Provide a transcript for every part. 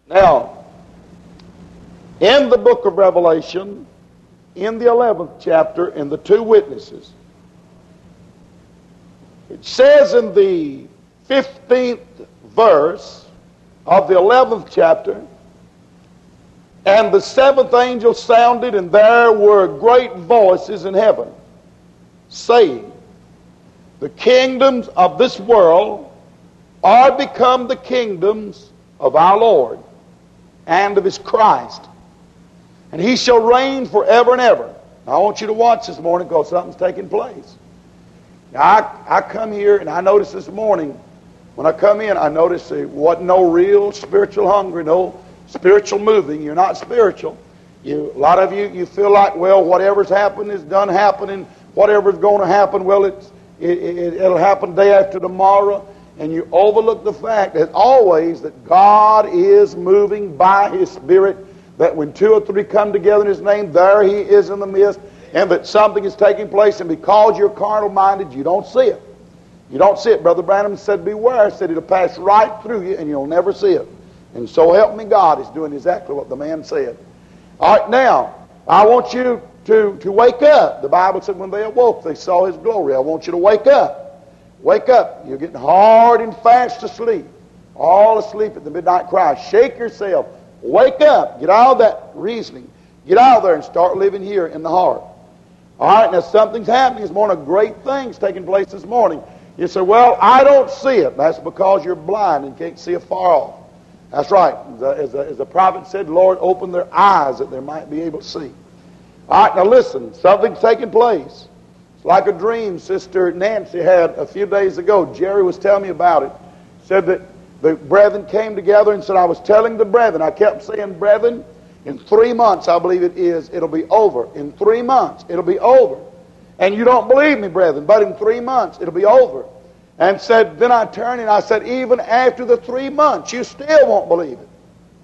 Now, in the book of Revelation, in the 11th chapter, in the two witnesses, it says in the 15th verse of the 11th chapter, "And the seventh angel sounded, and there were great voices in heaven, saying, The kingdoms of this world are become the kingdoms of our Lord and of his Christ, and he shall reign forever and ever." Now, I want you to watch this morning because something's taking place. Now, I come here and I noticed this morning, when I come in, I noticed there wasn't no real spiritual hunger, no spiritual moving. You're not spiritual. A lot of you feel like, well, whatever's happened is done happening. Whatever's going to happen, well, it'll happen day after tomorrow. And you overlook the fact that always that God is moving by his Spirit, that when two or three come together in his name, there he is in the midst, and that something is taking place, and because you're carnal-minded, you don't see it. You don't see it. Brother Branham said, beware, said it'll pass right through you, and you'll never see it. And so help me God, is doing exactly what the man said. All right, now, I want you to wake up. The Bible said when they awoke, they saw his glory. I want you to wake up. Wake up. You're getting hard and fast asleep. All asleep at the midnight cry. Shake yourself. Wake up. Get out of that reasoning. Get out of there and start living here in the heart. All right, now something's happening this morning. Great things taking place this morning. You say, well, I don't see it. That's because you're blind and can't see afar off. That's right. As the prophet said, Lord, open their eyes that they might be able to see. All right, now listen. Something's taking place. It's like a dream Sister Nancy had a few days ago. Jerry was telling me about it. Said that the brethren came together and said, I was telling the brethren, I kept saying, brethren, in 3 months, I believe it is, it'll be over. In 3 months, it'll be over. And you don't believe me, brethren, but in 3 months, it'll be over. And said, then I turned and I said, even after the 3 months, you still won't believe it.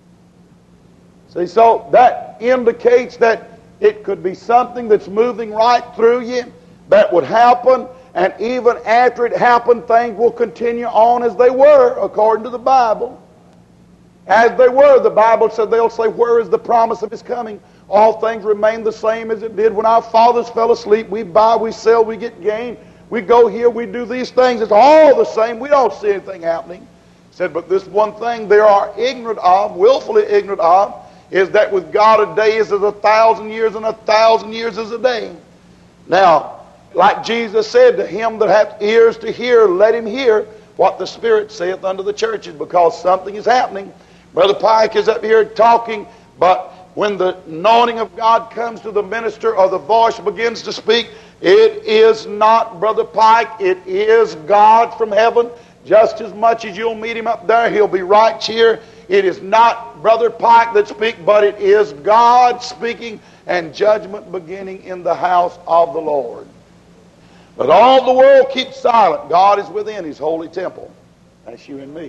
See, so that indicates that it could be something that's moving right through you that would happen, and even after it happened, things will continue on as they were, according to the Bible. As they were, the Bible said, they'll say, where is the promise of his coming? All things remain the same as it did when our fathers fell asleep. We buy, we sell, we get gain. We go here, we do these things. It's all the same. We don't see anything happening. He said, but this one thing they are ignorant of, willfully ignorant of, is that with God a day is as 1,000 years, and 1,000 years is a day. Now, like Jesus said, to him that hath ears to hear, let him hear what the Spirit saith unto the churches, because something is happening. Brother Pike is up here talking, but when the anointing of God comes to the minister, or the voice begins to speak, it is not Brother Pike, it is God from heaven. Just as much as you'll meet him up there, he'll be right here. It is not Brother Pike that speaks, but it is God speaking, and judgment beginning in the house of the Lord. But all the world keeps silent. God is within his holy temple. That's you and me.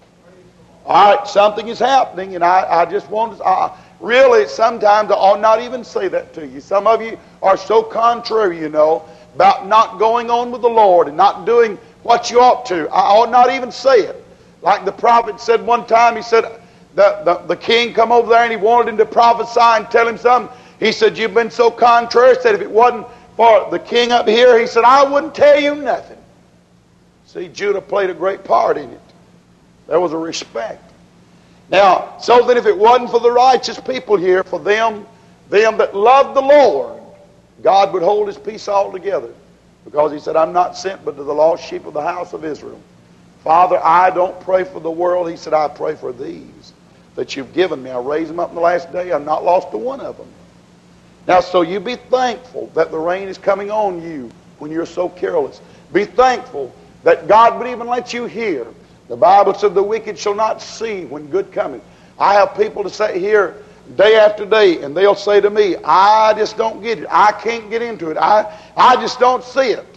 All right, something is happening, and I just want to... really, sometimes I ought not even say that to you. Some of you are so contrary, you know, about not going on with the Lord and not doing what you ought to. I ought not even say it. Like the prophet said one time, he said, the king come over there and he wanted him to prophesy and tell him something. He said, you've been so contrary. He said, if it wasn't for the king up here, he said, I wouldn't tell you nothing. See, Judah played a great part in it. There was a respect. Now, so that if it wasn't for the righteous people here, for them that loved the Lord, God would hold his peace altogether. Because he said, I'm not sent but to the lost sheep of the house of Israel. Father, I don't pray for the world. He said, I pray for these that you've given me. I'll raise them up in the last day. I've not lost to one of them. Now, so you be thankful that the rain is coming on you when you're so careless. Be thankful that God would even let you hear. The Bible said the wicked shall not see when good cometh. I have people to sit here day after day, and they'll say to me, I just don't get it. I can't get into it. I just don't see it.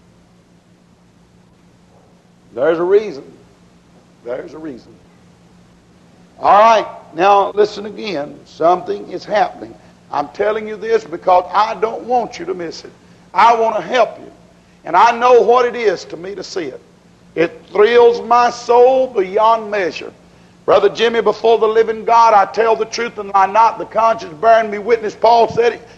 There's a reason. There's a reason. All right, now listen again. Something is happening. I'm telling you this because I don't want you to miss it. I want to help you. And I know what it is to me to see it. It thrills my soul beyond measure. Brother Jimmy, before the living God, I tell the truth and lie not. The conscience bearing me witness, Paul said it.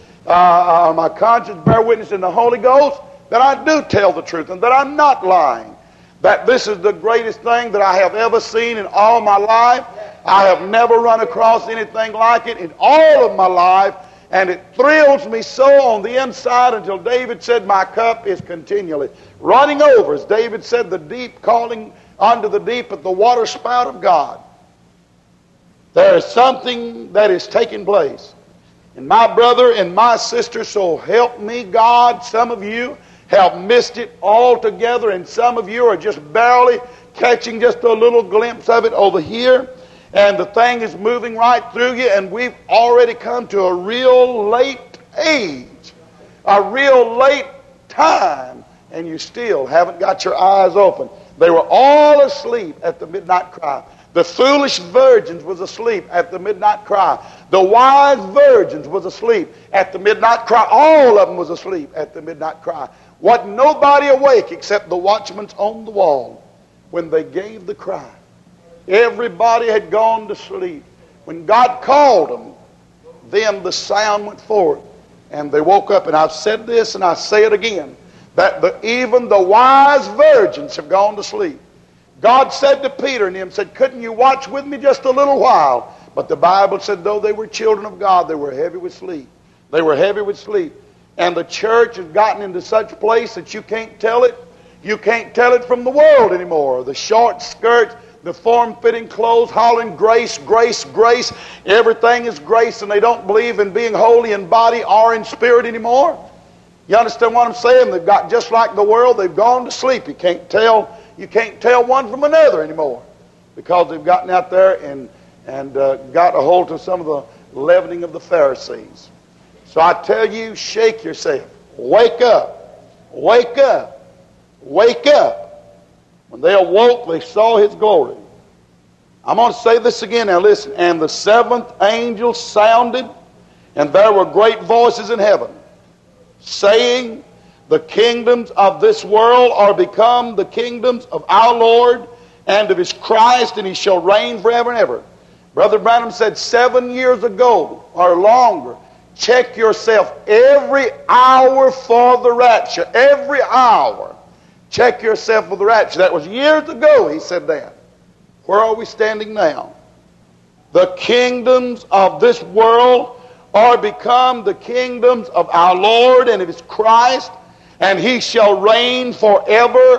My conscience bear witness in the Holy Ghost that I do tell the truth and that I'm not lying. That this is the greatest thing that I have ever seen in all my life. I have never run across anything like it in all of my life. And it thrills me so on the inside until David said, my cup is continually running over. As David said, the deep calling unto the deep at the water spout of God. There is something that is taking place. And my brother and my sister, so help me God, some of you have missed it altogether, and some of you are just barely catching just a little glimpse of it over here. And the thing is moving right through you, and we've already come to a real late age, a real late time, and you still haven't got your eyes open. They were all asleep at the midnight cry. The foolish virgins was asleep at the midnight cry. The wise virgins was asleep at the midnight cry. All of them was asleep at the midnight cry. Wasn't nobody awake except the watchmen on the wall when they gave the cry. Everybody had gone to sleep. When God called them, then the sound went forth and they woke up. And I've said this and I say it again, that even the wise virgins have gone to sleep. God said to Peter and him, said, couldn't you watch with me just a little while? But the Bible said, though they were children of God, they were heavy with sleep. They were heavy with sleep. And the church has gotten into such a place that you can't tell it. You can't tell it from the world anymore. The short skirts, the form-fitting clothes, hollering grace, grace, grace. Everything is grace, and they don't believe in being holy in body or in spirit anymore. You understand what I'm saying? They've got just like the world. They've gone to sleep. You can't tell one from another anymore because they've gotten out there and got a hold of some of the leavening of the Pharisees. So I tell you, shake yourself. Wake up. Wake up. Wake up. When they awoke, they saw his glory. I'm going to say this again. Now listen. And the seventh angel sounded, and there were great voices in heaven, saying, the kingdoms of this world are become the kingdoms of our Lord and of his Christ, and he shall reign forever and ever. Brother Branham said 7 years ago or longer, check yourself every hour for the rapture. Every hour. Check yourself for the rapture. That was years ago he said that. Where are we standing now? The kingdoms of this world are become the kingdoms of our Lord and of his Christ, and he shall reign forever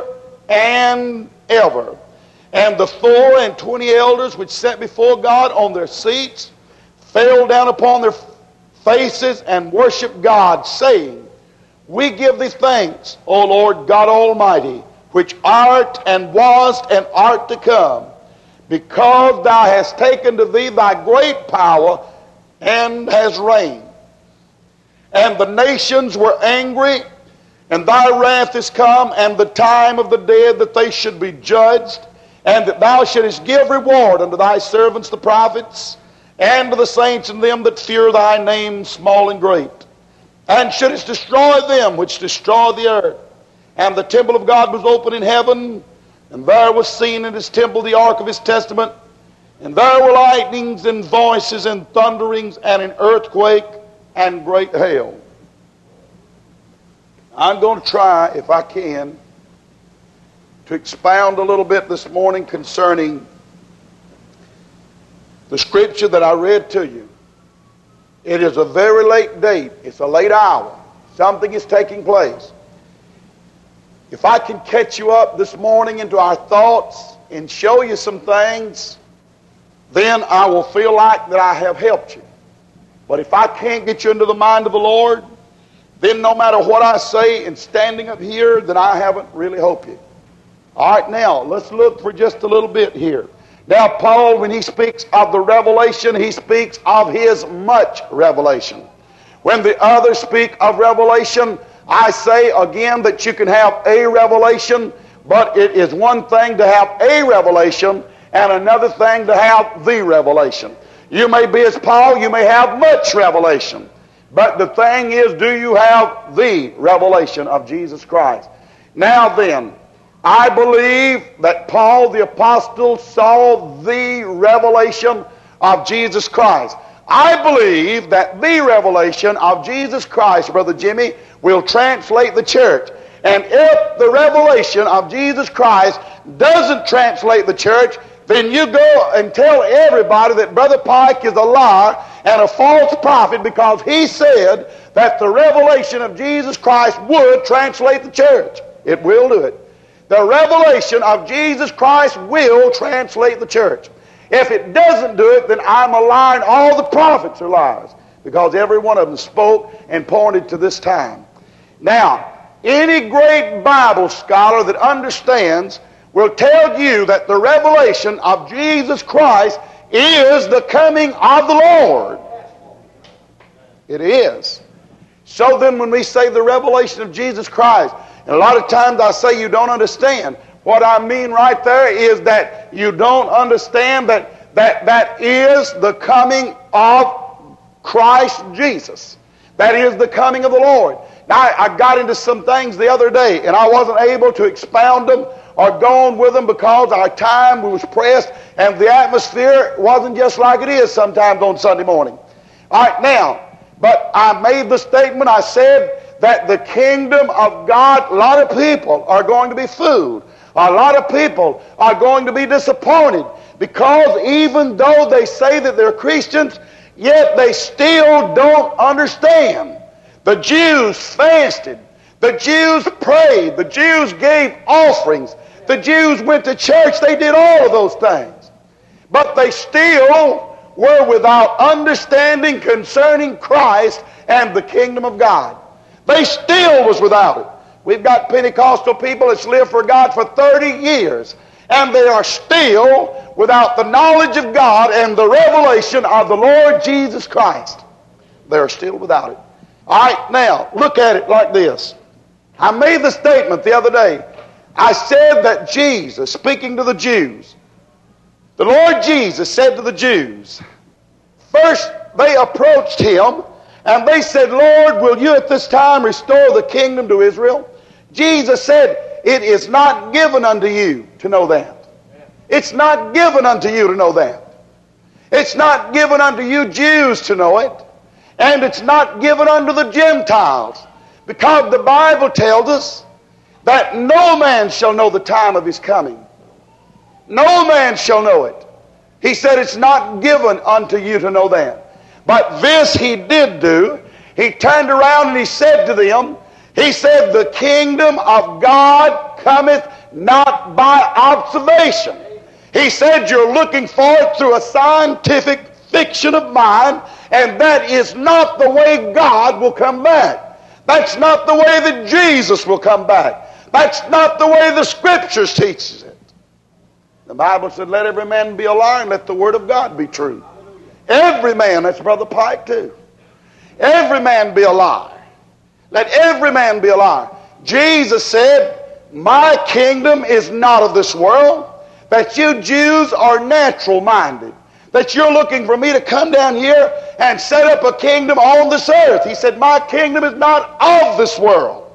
and ever. And the 24 elders which sat before God on their seats fell down upon their faces and worshiped God, saying, we give thee thanks, O Lord God Almighty, which art and wast and art to come, because thou hast taken to thee thy great power and hast reigned. And the nations were angry, and thy wrath is come, and the time of the dead that they should be judged, and that thou shouldest give reward unto thy servants the prophets, and to the saints and them that fear thy name, small and great, and shouldest destroy them which destroy the earth. And the temple of God was open in heaven, and there was seen in his temple the ark of his testament, and there were lightnings and voices and thunderings and an earthquake and great hail. I'm going to try, if I can, to expound a little bit this morning concerning the scripture that I read to you. It is a very late date. It's a late hour. Something is taking place. If I can catch you up this morning into our thoughts and show you some things, then I will feel like that I have helped you. But if I can't get you into the mind of the Lord, then no matter what I say in standing up here, then I haven't really helped you. All right, now, let's look for just a little bit here. Now, Paul, when he speaks of the revelation, he speaks of his much revelation. When the others speak of revelation, I say again that you can have a revelation, but it is one thing to have a revelation and another thing to have the revelation. You may be as Paul, you may have much revelation. But the thing is, do you have the revelation of Jesus Christ? Now then, I believe that Paul the apostle saw the revelation of Jesus Christ. I believe that the revelation of Jesus Christ, Brother Jimmy, will translate the church. And if the revelation of Jesus Christ doesn't translate the church, then you go and tell everybody that Brother Pike is a liar and a false prophet, because he said that the revelation of Jesus Christ would translate the church. It will do it. The revelation of Jesus Christ will translate the church. If it doesn't do it, then I'm a liar, and all the prophets are liars, because every one of them spoke and pointed to this time. Now, any great Bible scholar that understands will tell you that the revelation of Jesus Christ is the coming of the Lord. It is. So then when we say the revelation of Jesus Christ, and a lot of times I say you don't understand. What I mean right there is that you don't understand that is the coming of Christ Jesus. That is the coming of the Lord. Now, I got into some things the other day, and I wasn't able to expound them or go on with them because our time was pressed, and the atmosphere wasn't just like it is sometimes on Sunday morning. All right, now, but I made the statement, I said that the kingdom of God, a lot of people are going to be fooled. A lot of people are going to be disappointed, because even though they say that they're Christians, yet they still don't understand. The Jews fasted. The Jews prayed. The Jews gave offerings. The Jews went to church. They did all of those things. But they still were without understanding concerning Christ and the kingdom of God. They still was without it. We've got Pentecostal people that's lived for God for 30 years, and they are still without the knowledge of God and the revelation of the Lord Jesus Christ. They're still without it. All right, now, look at it like this. I made the statement the other day. I said that Jesus, speaking to the Jews, the Lord Jesus said to the Jews, first they approached him, and they said, Lord, will you at this time restore the kingdom to Israel? Jesus said, it is not given unto you to know that. It's not given unto you to know that. It's not given unto you Jews to know it. And it's not given unto the Gentiles. Because the Bible tells us that no man shall know the time of his coming. No man shall know it. He said it's not given unto you to know that. But this he did do. He turned around and he said to them, he said, the kingdom of God cometh not by observation. He said, you're looking for it through a scientific fiction of mind, and that is not the way God will come back. That's not the way that Jesus will come back. That's not the way the Scriptures teaches it. The Bible said, let every man be a liar and let the Word of God be true. Every man, that's Brother Pike too. Every man be a liar. Let every man be a liar. Jesus said, my kingdom is not of this world. That you Jews are natural minded. That you're looking for me to come down here and set up a kingdom on this earth. He said, my kingdom is not of this world.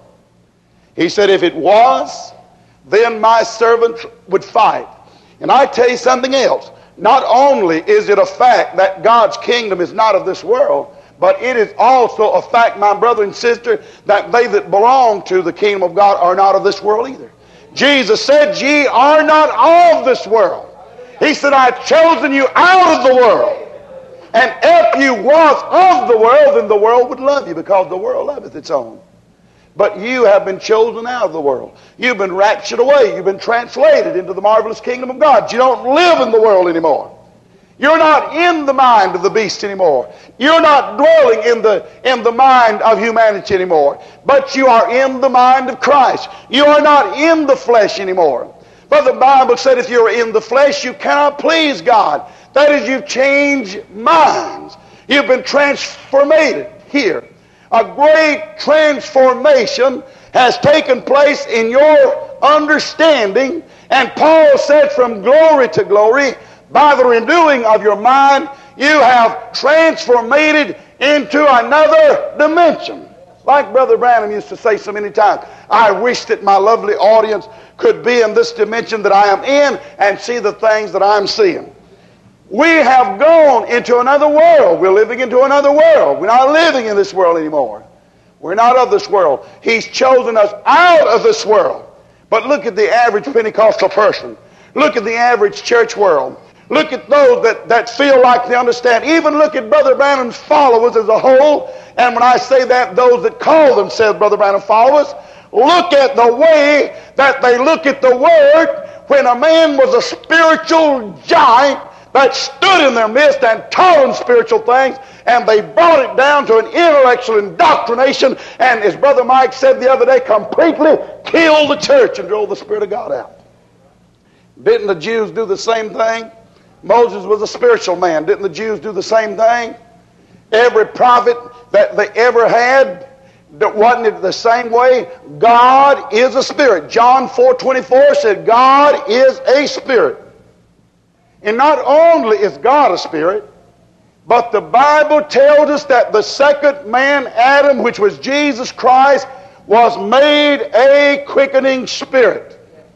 He said, if it was, then my servants would fight. And I tell you something else. Not only is it a fact that God's kingdom is not of this world, but it is also a fact, my brother and sister, that they that belong to the kingdom of God are not of this world either. Jesus said, ye are not of this world. He said, I've chosen you out of the world. And if you was of the world, then the world would love you, because the world loveth its own. But you have been chosen out of the world. You've been raptured away. You've been translated into the marvelous kingdom of God. You don't live in the world anymore. You're not in the mind of the beast anymore. You're not dwelling in the mind of humanity anymore. But you are in the mind of Christ. You are not in the flesh anymore. But the Bible said if you're in the flesh, you cannot please God. That is, you've changed minds. You've been transformed here. A great transformation has taken place in your understanding. And Paul said, from glory to glory, by the renewing of your mind, you have transformed into another dimension. Like Brother Branham used to say so many times, I wish that my lovely audience could be in this dimension that I am in and see the things that I'm seeing. We have gone into another world. We're living into another world. We're not living in this world anymore. We're not of this world. He's chosen us out of this world. But look at the average Pentecostal person. Look at the average church world. Look at those that feel like they understand. Even look at Brother Branham's followers as a whole. And when I say that, those that call themselves Brother Branham followers, look at the way that they look at the Word when a man was a spiritual giant that stood in their midst and taught them spiritual things, and they brought it down to an intellectual indoctrination, and as Brother Mike said the other day, completely killed the church and drove the Spirit of God out. Didn't the Jews do the same thing? Moses was a spiritual man. Didn't the Jews do the same thing? Every prophet that they ever had, wasn't it the same way? God is a spirit. John 4:24 said God is a spirit. And not only is God a spirit, but the Bible tells us that the second man, Adam, which was Jesus Christ, was made a quickening spirit.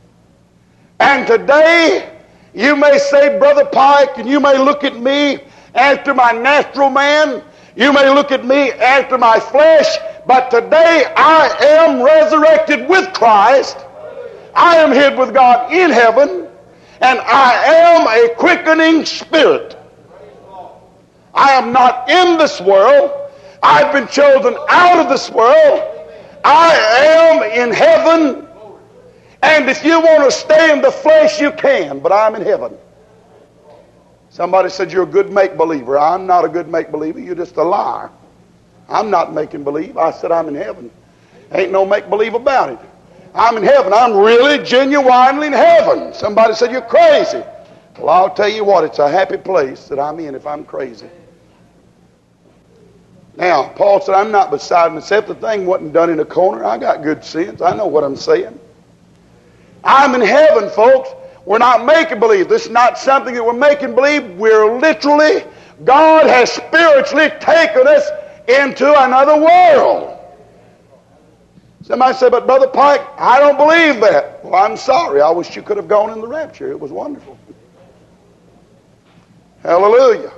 And today, you may say, Brother Pike, and you may look at me after my natural man, you may look at me after my flesh, but today I am resurrected with Christ. I am hid with God in heaven, and I am a quickening spirit. I am not in this world. I've been chosen out of this world. I am in heaven. And if you want to stay in the flesh, you can, but I'm in heaven. Somebody said, you're a good make-believer. I'm not a good make-believer. You're just a liar. I'm not making believe. I said I'm in heaven. Ain't no make-believe about it. I'm in heaven. I'm really, genuinely in heaven. Somebody said, you're crazy. Well, I'll tell you what, it's a happy place that I'm in if I'm crazy. Now, Paul said, I'm not beside myself. The thing wasn't done in a corner. I got good sense. I know what I'm saying. I'm in heaven, folks. We're not making believe. This is not something that we're making believe. We're literally, God has spiritually taken us into another world. Somebody said, but Brother Pike, I don't believe that. Well, I'm sorry. I wish you could have gone in the rapture. It was wonderful. Hallelujah.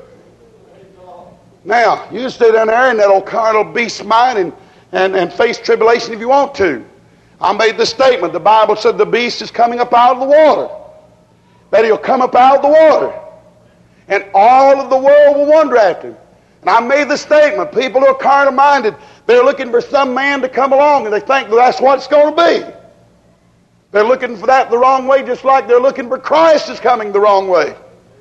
Now, you stay down there in that old carnal beast mind and face tribulation if you want to. I made the statement. The Bible said the beast is coming up out of the water. That he'll come up out of the water. And all of the world will wonder after him. And I made the statement. People who are carnal-minded, they're looking for some man to come along, and they think that's what it's going to be. They're looking for that the wrong way, just like they're looking for Christ is coming the wrong way.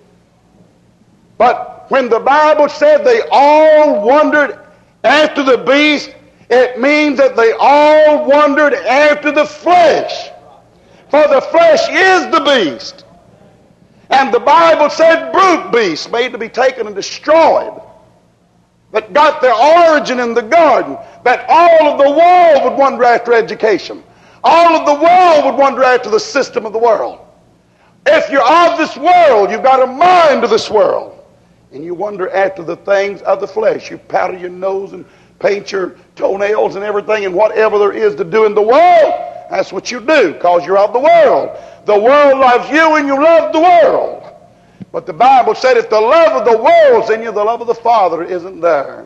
But when the Bible said they all wondered after the beast, it means that they all wondered after the flesh. For the flesh is the beast. And the Bible said brute beasts made to be taken and destroyed, that got their origin in the garden, that all of the world would wonder after education. All of the world would wonder after the system of the world. If you're of this world, you've got a mind of this world. And you wonder after the things of the flesh. You powder your nose and paint your toenails and everything, and whatever there is to do in the world, that's what you do, because you're of the world. The world loves you and you love the world. But the Bible said if the love of the world's in you, the love of the Father isn't there.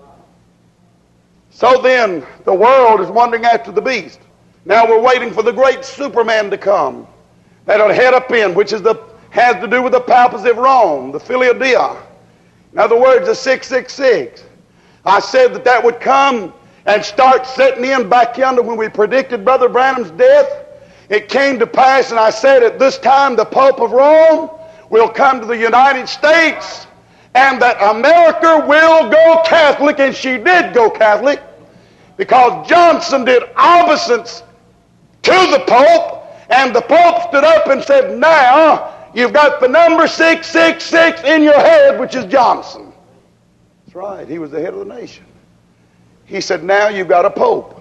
So then, the world is wondering after the beast. Now we're waiting for the great Superman to come. That'll head up in, which has to do with the papacy of Rome, the Filia Dei. In other words, the 666. I said that would come and start setting in back yonder when we predicted Brother Branham's death. It came to pass, and I said at this time the Pope of Rome will come to the United States, and that America will go Catholic, and she did go Catholic, because Johnson did obeisance to the Pope, and the Pope stood up and said, now you've got the number 666 in your head, which is Johnson. That's right, he was the head of the nation. He said, now you've got a Pope.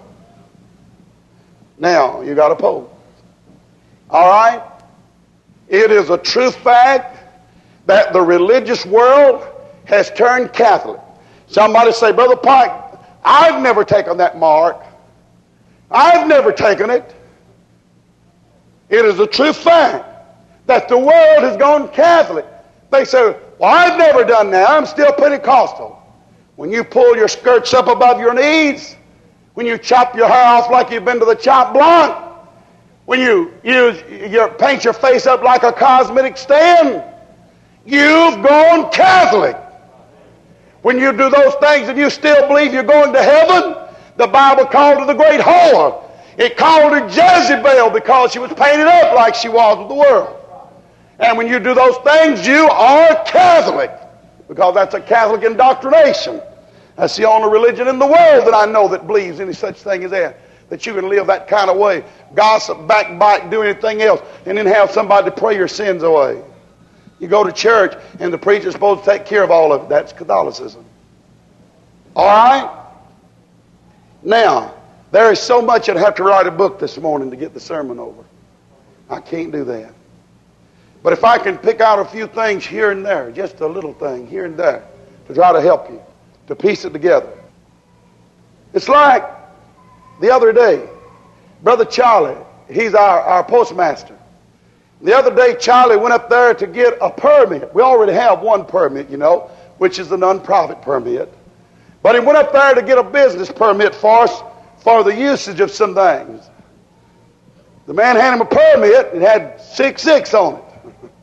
Now you got a Pope. All right? It is a true fact that the religious world has turned Catholic. Somebody say, Brother Pike, I've never taken that mark. I've never taken it. It is a true fact that the world has gone Catholic. They say, well, I've never done that. I'm still Pentecostal. When you pull your skirts up above your knees, when you chop your hair off like you've been to the chop block, when you paint your face up like a cosmetic stand, you've gone Catholic. When you do those things and you still believe you're going to heaven, the Bible called her the great whore. It called her Jezebel because she was painted up like she was with the world. And when you do those things, you are Catholic, because that's a Catholic indoctrination. That's the only religion in the world that I know that believes any such thing as that you can live that kind of way, gossip, backbite, do anything else, and then have somebody to pray your sins away. You go to church and the preacher's supposed to take care of all of it. That's Catholicism. All right? Now, there is so much I'd have to write a book this morning to get the sermon over. I can't do that. But if I can pick out a few things here and there, just a little thing here and there, to try to help you, to piece it together. It's like the other day, Brother Charlie, he's our postmaster. The other day, Charlie went up there to get a permit. We already have one permit, you know, which is the nonprofit permit. But he went up there to get a business permit for us for the usage of some things. The man handed him a permit. It had 666 on it.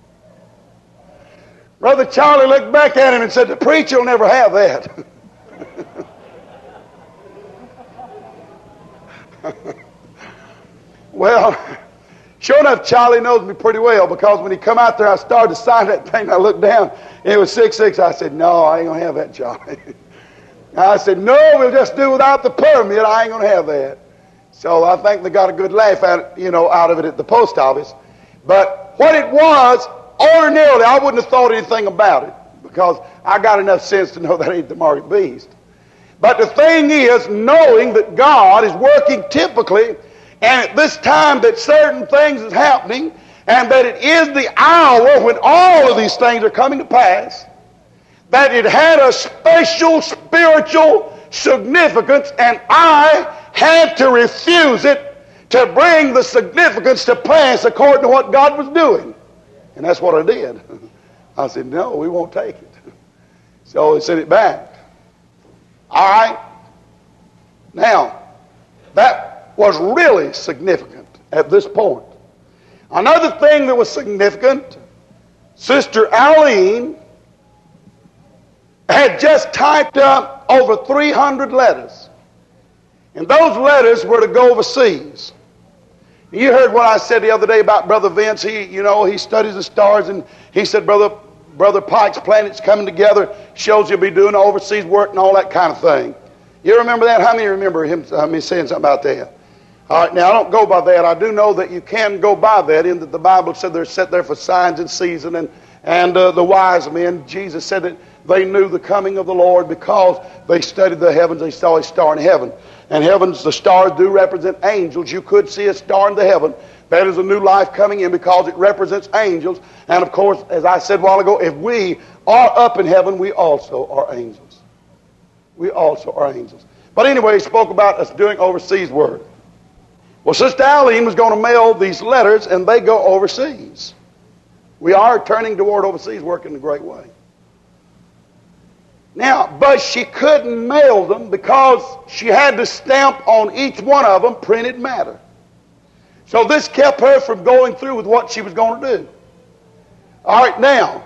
Brother Charlie looked back at him and said, the preacher will never have that. Well, sure enough, Charlie knows me pretty well, because when he come out there, I started to sign that thing. I looked down, and it was 666. I said, no, I ain't going to have that, Charlie. I said, no, we'll just do without the permit. I ain't going to have that. So I think they got a good laugh at it, you know, out of it at the post office. But what it was, ordinarily, I wouldn't have thought anything about it, because I got enough sense to know that ain't the mark of the beast. But the thing is, knowing that God is working typically, and at this time that certain things is happening, and that it is the hour when all of these things are coming to pass, that it had a special spiritual significance, and I had to refuse it to bring the significance to pass according to what God was doing. And that's what I did. I said, no, we won't take it. So they sent it back. All right. Now, that was really significant at this point. Another thing that was significant, Sister Arlene had just typed up over 300 letters. And those letters were to go overseas. You heard what I said the other day about Brother Vince. He studies the stars, and he said Brother Pike's planets coming together shows he'll be doing overseas work and all that kind of thing. You remember that? How many remember him saying something about that? All right, now I don't go by that. I do know that you can go by that, in that the Bible said they're set there for signs and seasons, and the wise men, Jesus said that they knew the coming of the Lord because they studied the heavens. They saw a star in heaven. And heavens, the stars do represent angels. You could see a star in the heaven. That is a new life coming in because it represents angels. And of course, as I said a while ago, if we are up in heaven, we also are angels. We also are angels. But anyway, he spoke about us doing overseas work. Well, Sister Arlene was going to mail these letters, and they go overseas. We are turning toward overseas work in a great way. Now, but she couldn't mail them because she had to stamp on each one of them printed matter. So this kept her from going through with what she was going to do. All right, now,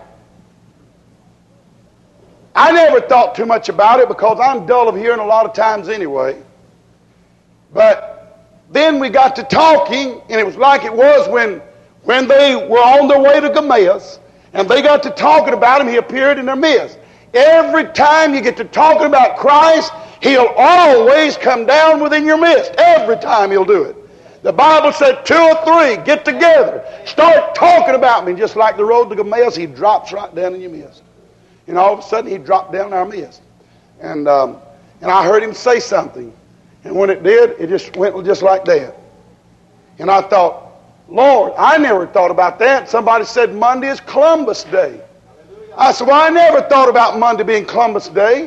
I never thought too much about it because I'm dull of hearing a lot of times anyway. But then we got to talking, and it was like it was when they were on their way to Emmaus, and they got to talking about him. He appeared in their midst. Every time you get to talking about Christ, he'll always come down within your midst. Every time he'll do it. The Bible said 2 or 3 get together, start talking about me. Just like the road to Emmaus, he drops right down in your midst. And all of a sudden, he dropped down in our midst. And I heard him say something. And when it did, it just went just like that. And I thought, Lord, I never thought about that. Somebody said Monday is Columbus Day. I said, well, I never thought about Monday being Columbus Day.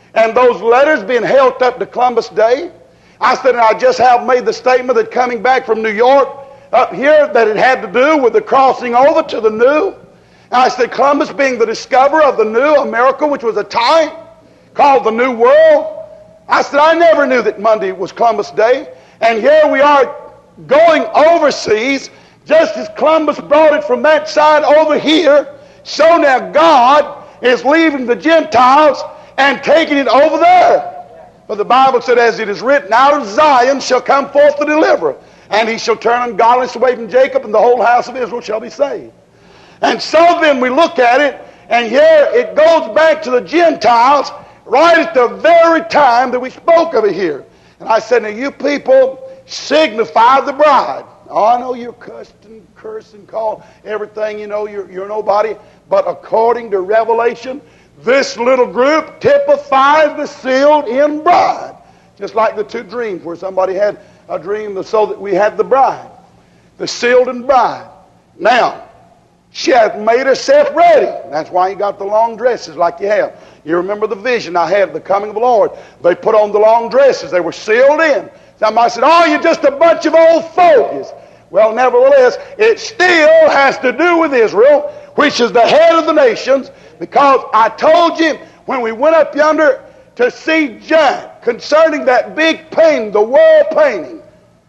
and those letters being held up to Columbus Day. I said, and I just have made the statement that coming back from New York up here that it had to do with the crossing over to the new. And I said, Columbus being the discoverer of the new America, which was a time called the New World. I said, I never knew that Monday was Columbus Day. And here we are going overseas, just as Columbus brought it from that side over here. So now God is leaving the Gentiles and taking it over there. But the Bible said, as it is written, out of Zion shall come forth the deliverer, and he shall turn ungodliness away from Jacob, and the whole house of Israel shall be saved. And so then we look at it, and here it goes back to the Gentiles right at the very time that we spoke of it here. And I said, now you people signify the bride. Oh, I know you're cussed and cursed and called everything, you know, you're nobody. But according to Revelation, this little group typifies the sealed-in bride. Just like the two dreams where somebody had a dream so that we had the bride. The sealed-in bride. Now, she hath made herself ready. That's why you got the long dresses like you have. You remember the vision I had, the coming of the Lord. They put on the long dresses. They were sealed in. Somebody said, oh, you're just a bunch of old fogies. Well, nevertheless, it still has to do with Israel, which is the head of the nations, because I told you when we went up yonder to see Jack concerning that big painting, the world painting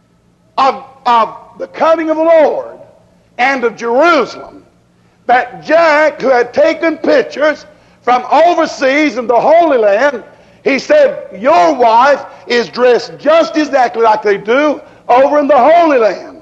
of the coming of the Lord and of Jerusalem, that Jack, who had taken pictures from overseas in the Holy Land, he said, your wife is dressed just exactly like they do over in the Holy Land.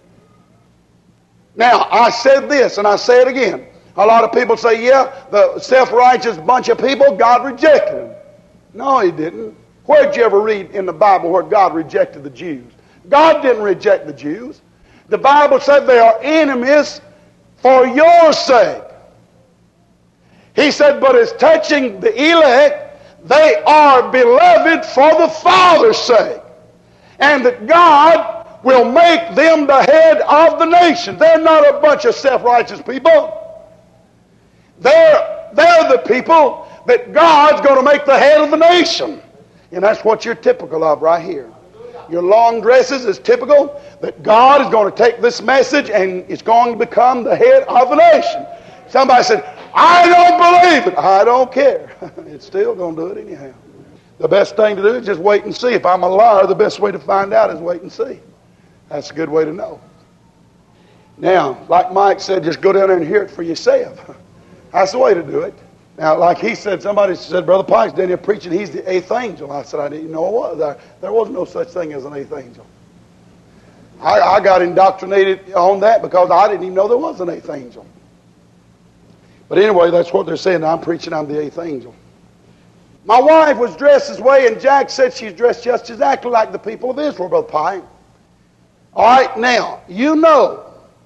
Now, I said this, and I say it again. A lot of people say, yeah, the self-righteous bunch of people, God rejected them. No, he didn't. Where'd you ever read in the Bible where God rejected the Jews? God didn't reject the Jews. The Bible said they are enemies for your sake. He said, but as touching the elect, they are beloved for the Father's sake. And that God will make them the head of the nation. They're not a bunch of self-righteous people. They're the people that God's going to make the head of the nation. And that's what you're typical of right here. Your long dresses is typical that God is going to take this message and it's going to become the head of the nation. Somebody said, I don't believe it. I don't care. It's still going to do it anyhow. The best thing to do is just wait and see. If I'm a liar, the best way to find out is wait and see. That's a good way to know. Now, like Mike said, just go down there and hear it for yourself. That's the way to do it. Now, like he said, somebody said, Brother Pike's down here preaching, he's the eighth angel. I said, I didn't know it was. There was no such thing as an eighth angel. I got indoctrinated on that because I didn't even know there was an eighth angel. But anyway, that's what they're saying. I'm preaching I'm the eighth angel. My wife was dressed this way, and Jack said she's dressed just exactly like the people of Israel, Brother Pike. All right, now, you know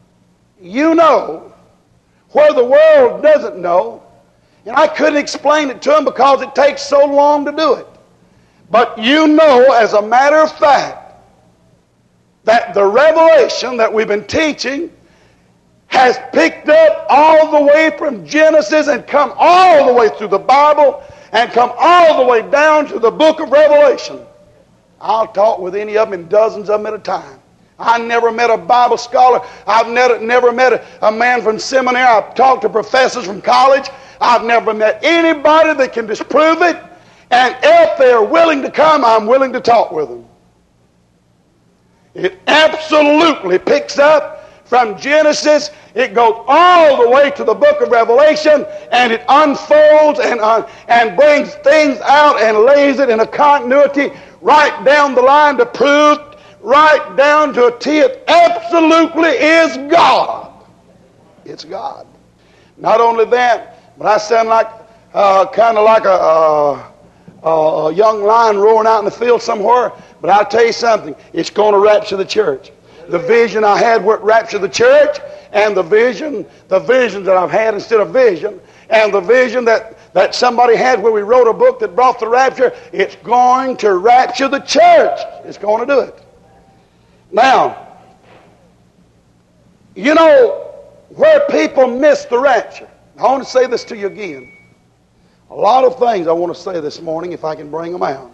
where the world doesn't know, and I couldn't explain it to them because it takes so long to do it. But you know, as a matter of fact, that the revelation that we've been teaching has picked up all the way from Genesis and come all the way through the Bible and come all the way down to the book of Revelation. I'll talk with any of them and dozens of them at a time. I never met a Bible scholar. I've never met a man from seminary. I've talked to professors from college. I've never met anybody that can disprove it. And if they're willing to come, I'm willing to talk with them. It absolutely picks up from Genesis. It goes all the way to the book of Revelation, and it unfolds and brings things out and lays it in a continuity right down the line to prove right down to a T. It absolutely is God. It's God. Not only that, but I sound like kind of like a young lion roaring out in the field somewhere. But I'll tell you something. It's going to rapture the church. The vision I had would rapture the church, and the vision that I've had instead of vision, and the vision that somebody had where we wrote a book that brought the rapture, it's going to rapture the church. It's going to do it. Now, you know where people miss the rapture. I want to say this to you again. A lot of things I want to say this morning if I can bring them out.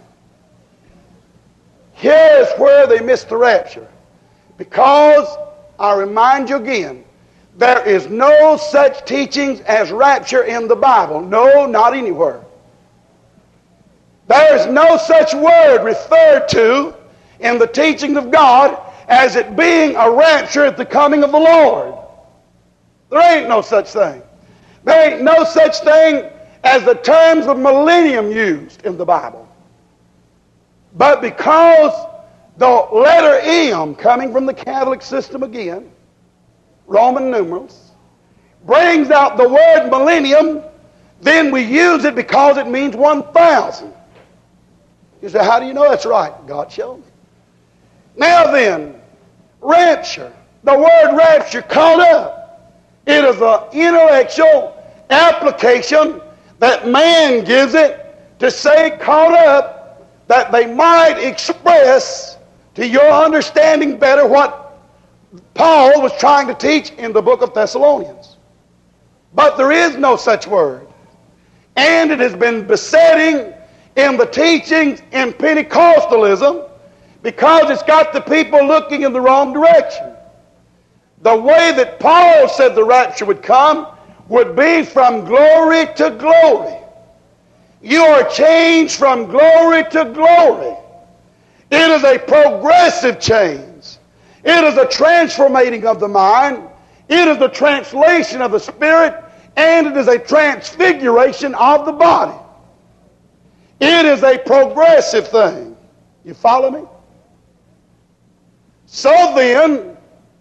Here's where they missed the rapture. Because, I remind you again, there is no such teachings as rapture in the Bible. No, not anywhere. There is no such word referred to in the teachings of God as it being a rapture at the coming of the Lord. There ain't no such thing. There ain't no such thing as the terms of millennium used in the Bible. But because the letter M, coming from the Catholic system again, Roman numerals, brings out the word millennium, then we use it because it means 1,000. You say, how do you know that's right? God showed me. Now then, rapture. The word rapture, caught up. It is an intellectual application that man gives it to say caught up, that they might express to your understanding better what Paul was trying to teach in the book of Thessalonians. But there is no such word. And it has been besetting in the teachings in Pentecostalism because it's got the people looking in the wrong direction. The way that Paul said the rapture would come would be from glory to glory. You are changed from glory to glory. It is a progressive change. It is a transformating of the mind. It is a translation of the spirit. And it is a transfiguration of the body. It is a progressive thing. You follow me? So then,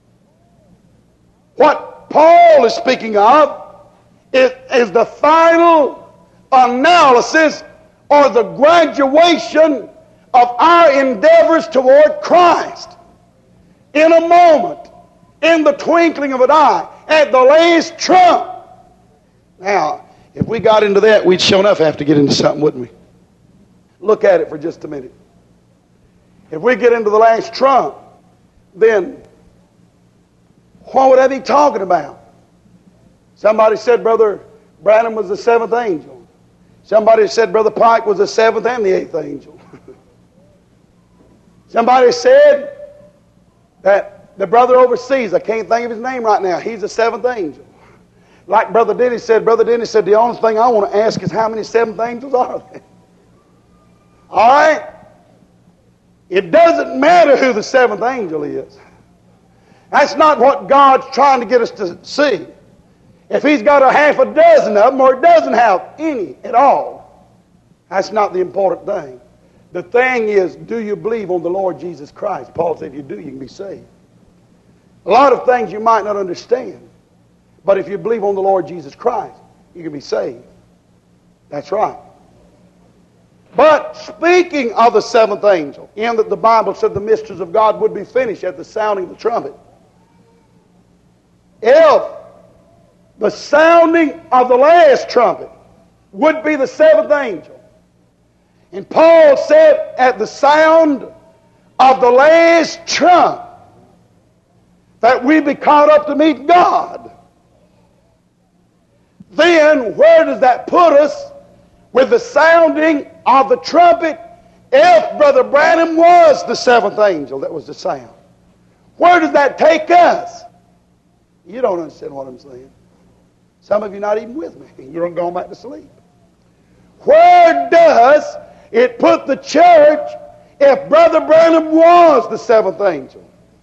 what Paul is speaking of is the final analysis or the graduation of our endeavors toward Christ. In a moment, in the twinkling of an eye, at the last trump. Now, if we got into that, we'd sure enough have to get into something, wouldn't we? Look at it for just a minute. If we get into the last trump, then what would I be talking about? Somebody said Brother Branham was the seventh angel. Somebody said Brother Pike was the seventh and the eighth angel. Somebody said that the brother overseas, I can't think of his name right now, he's the seventh angel. Like Brother Denny said, the only thing I want to ask is how many seventh angels are there? All right? It doesn't matter who the seventh angel is. That's not what God's trying to get us to see. If he's got a half a dozen of them, or doesn't have any at all, that's not the important thing. The thing is, do you believe on the Lord Jesus Christ? Paul said if you do, you can be saved. A lot of things you might not understand. But if you believe on the Lord Jesus Christ, you can be saved. That's right. But speaking of the seventh angel, in that the Bible said the mysteries of God would be finished at the sounding of the trumpet. If the sounding of the last trumpet would be the seventh angel, and Paul said at the sound of the last trump that we be caught up to meet God, then where does that put us with the sounding of the trumpet if Brother Branham was the seventh angel that was to sound? Where does that take us? You don't understand what I'm saying. Some of you not even with me. You're going back to sleep. Where does it put the church if Brother Branham was the seventh angel?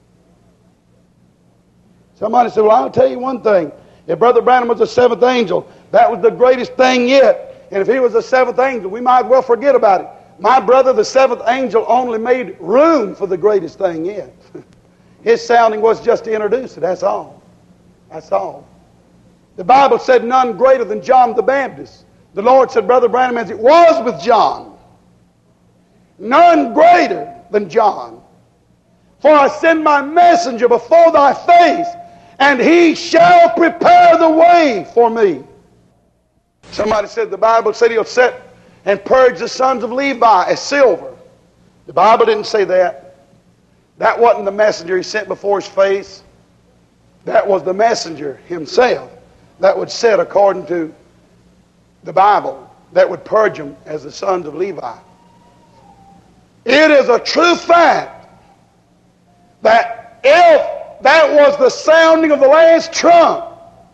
Somebody said, well, I'll tell you one thing. If Brother Branham was the seventh angel, that was the greatest thing yet. And if he was the seventh angel, we might as well forget about it. My brother, the seventh angel, only made room for the greatest thing yet. His sounding was just to introduce it, that's all. That's all. The Bible said none greater than John the Baptist. The Lord said, Brother Branham, as it was with John, none greater than John. For I send my messenger before thy face, and he shall prepare the way for me. Somebody said the Bible said he'll set and purge the sons of Levi as silver. The Bible didn't say that. That wasn't the messenger he sent before his face. That was the messenger himself that would set according to the Bible. that would purge them as the sons of Levi. It is a true fact that if that was the sounding of the last trump,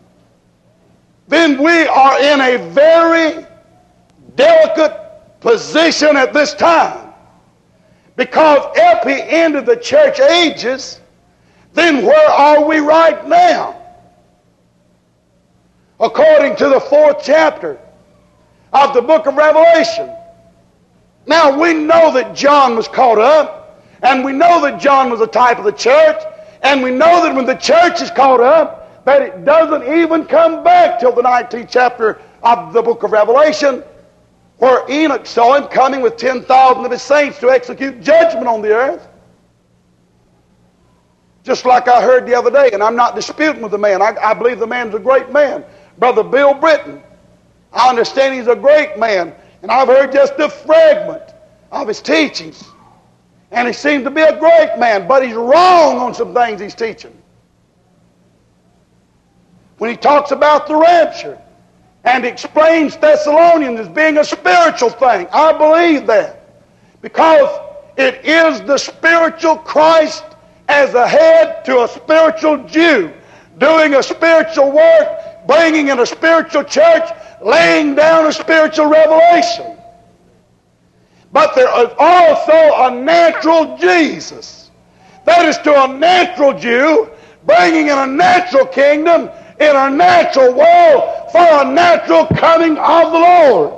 then we are in a very delicate position at this time. Because if he ended the church ages, then where are we right now? According to the 4th chapter of the book of Revelation. Now we know that John was caught up, and we know that John was a type of the church, and we know that when the church is caught up, that it doesn't even come back till the 19th chapter of the book of Revelation, where Enoch saw him coming with 10,000 of his saints to execute judgment on the earth. Just like I heard the other day, and I'm not disputing with the man. I believe the man's a great man. Brother Bill Britton. I understand he's a great man, and I've heard just a fragment of his teachings. And he seems to be a great man, but he's wrong on some things he's teaching. When he talks about the rapture and explains Thessalonians as being a spiritual thing, I believe that. Because it is the spiritual Christ as a head to a spiritual Jew, doing a spiritual work, bringing in a spiritual church, laying down a spiritual revelation. But there is also a natural Jesus. That is to a natural Jew, bringing in a natural kingdom, in a natural world, for a natural coming of the Lord.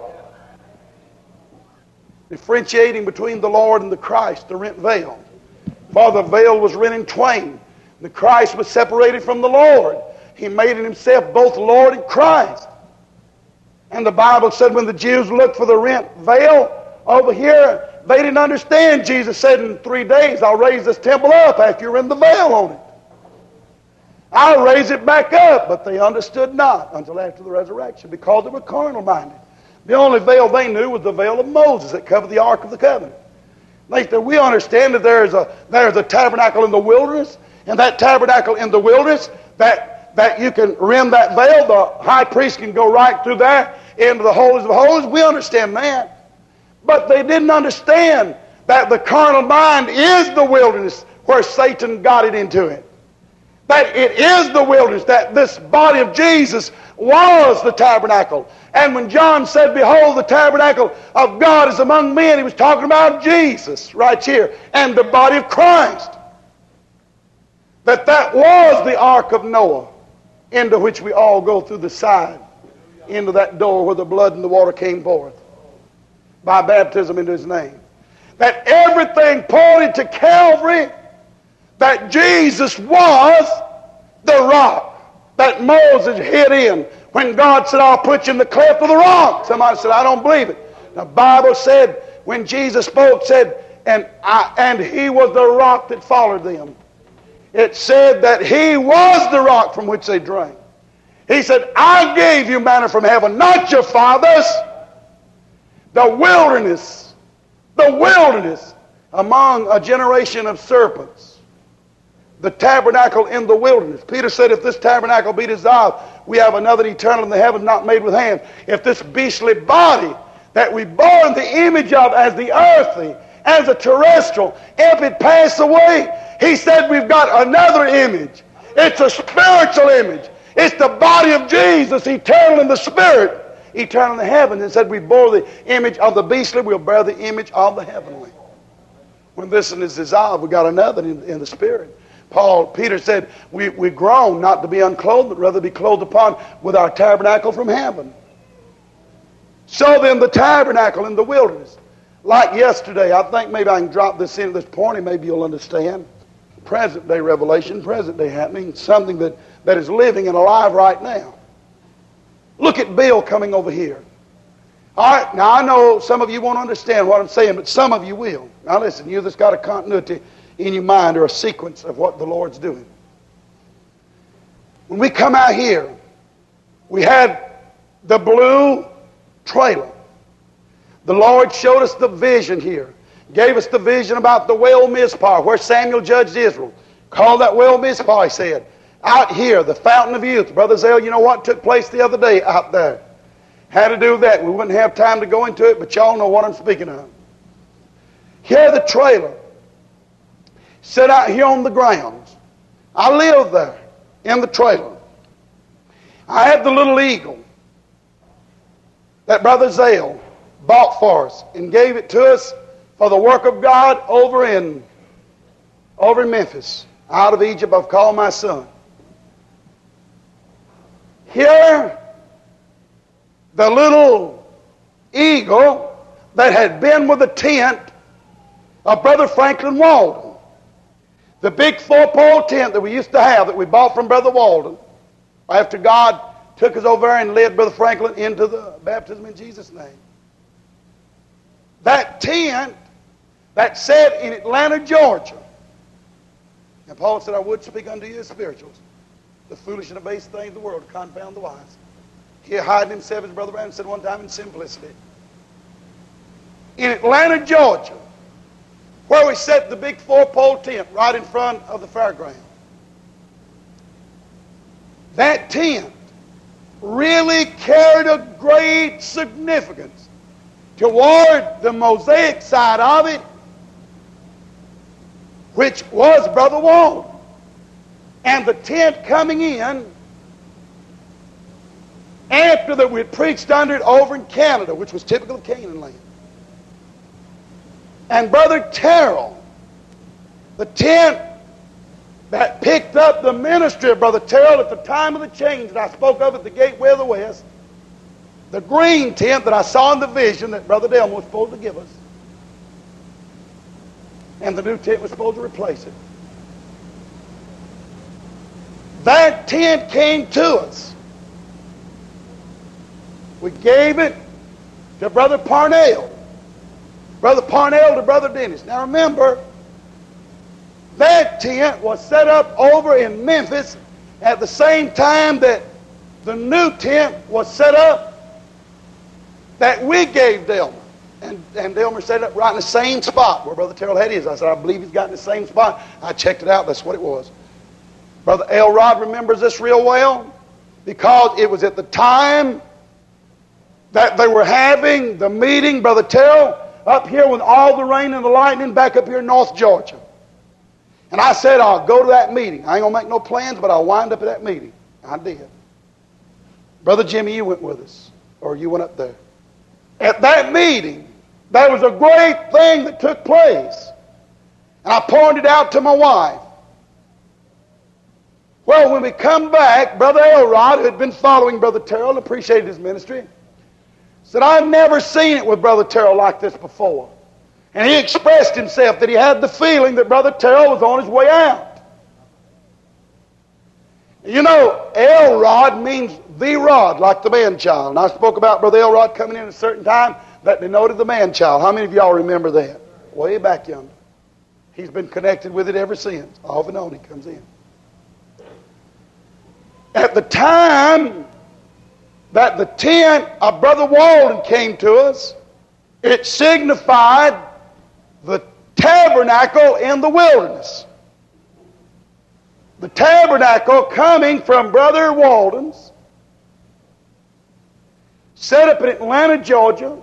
Differentiating between the Lord and the Christ, the rent veil. For the veil was rent in twain. The Christ was separated from the Lord. He made in himself both Lord and Christ. And the Bible said when the Jews looked for the rent veil over here, they didn't understand. Jesus said, in 3 days I'll raise this temple up after you rend the veil on it. I'll raise it back up. But they understood not until after the resurrection, because they were carnal minded. The only veil they knew was the veil of Moses that covered the Ark of the Covenant. We understand that there is a tabernacle in the wilderness, and that tabernacle in the wilderness, that you can rend that veil. The high priest can go right through there into the holies of holies. We understand that. But they didn't understand that the carnal mind is the wilderness where Satan got it into it. That it is the wilderness, that this body of Jesus was the tabernacle. And when John said, behold, the tabernacle of God is among men, he was talking about Jesus right here and the body of Christ. That was the ark of Noah, into which we all go through the side, into that door where the blood and the water came forth by baptism into his name. That everything pointed to Calvary, that Jesus was the rock that Moses hid in when God said, I'll put you in the cleft of the rock. Somebody said, I don't believe it. The Bible said, when Jesus spoke, said, and he was the rock that followed them. It said that he was the rock from which they drank. He said, I gave you manna from heaven, not your fathers. The wilderness among a generation of serpents. The tabernacle in the wilderness. Peter said, if this tabernacle be dissolved, we have another eternal in the heavens not made with hands. If this beastly body that we bore in the image of as the earthly, as a terrestrial, if it pass away, he said we've got another image. It's a spiritual image. It's the body of Jesus, eternal in the spirit, eternal in the heavens. And said we bore the image of the beastly, we'll bear the image of the heavenly. When this one is dissolved, we got another in the spirit. Peter said, we groan not to be unclothed, but rather be clothed upon with our tabernacle from heaven. So then the tabernacle in the wilderness. Like yesterday, I think maybe I can drop this in at this point and maybe you'll understand. Present day revelation, present day happening, something that is living and alive right now. Look at Bill coming over here. All right, now I know some of you won't understand what I'm saying, but some of you will. Now listen, you that's got a continuity in your mind or a sequence of what the Lord's doing. When we come out here, we had the blue trailer. The Lord showed us the vision here. Gave us the vision about the well Mizpah, where Samuel judged Israel. Called that well Mizpah, he said. Out here, the fountain of youth. Brother Zell, you know what took place the other day out there? How to do that? We wouldn't have time to go into it, but y'all know what I'm speaking of. Here the trailer set out here on the grounds. I lived there in the trailer. I had the little Eagle that Brother Zale bought for us and gave it to us for the work of God over in Memphis. Out of Egypt I've called my son. Here, the little Eagle that had been with the tent of Brother Franklin Walden. The big 4-pole tent that we used to have that we bought from Brother Walden after God took us over there and led Brother Franklin into the baptism in Jesus' name. That tent that sat in Atlanta, Georgia. And Paul said, I would speak unto you as spirituals, the foolish and the base things of the world to confound the wise. He hiding himself, as Brother Branham said one time, in simplicity. In Atlanta, Georgia, where we set the big 4-pole tent right in front of the fairground. That tent really carried a great significance toward the Mosaic side of it, which was Brother Walden. And the tent coming in after that we had preached under it over in Canada, which was typical of Canaan land. And Brother Terrell, the tent that picked up the ministry of Brother Terrell at the time of the change that I spoke of at the Gateway of the West, the green tent that I saw in the vision that Brother Delma was supposed to give us, and the new tent was supposed to replace it. That tent came to us. We gave it to Brother Parnell. Brother Parnell to Brother Dennis. Now remember, that tent was set up over in Memphis at the same time that the new tent was set up that we gave Delmer. And Delmer set it up right in the same spot where Brother Terrell had his. I said, I believe he's got in the same spot. I checked it out. That's what it was. Brother Elrod remembers this real well because it was at the time that they were having the meeting, Brother Terrell, up here with all the rain and the lightning back up here in North Georgia. And I said, I'll go to that meeting. I ain't going to make no plans, but I'll wind up at that meeting. I did. Brother Jimmy, you went with us, or you went up there. At that meeting, there was a great thing that took place. And I pointed out to my wife. Well, when we come back, Brother Elrod, who had been following Brother Terrell and appreciated his ministry, said, I've never seen it with Brother Terrell like this before. And he expressed himself that he had the feeling that Brother Terrell was on his way out. You know, Elrod means the rod, like the man-child. And I spoke about Brother Elrod coming in at a certain time that denoted the man-child. How many of y'all remember that? Way back yonder. He's been connected with it ever since. Off and on he comes in. At the time that the tent of Brother Walden came to us, it signified the tabernacle in the wilderness. The tabernacle coming from Brother Walden's, set up in Atlanta, Georgia,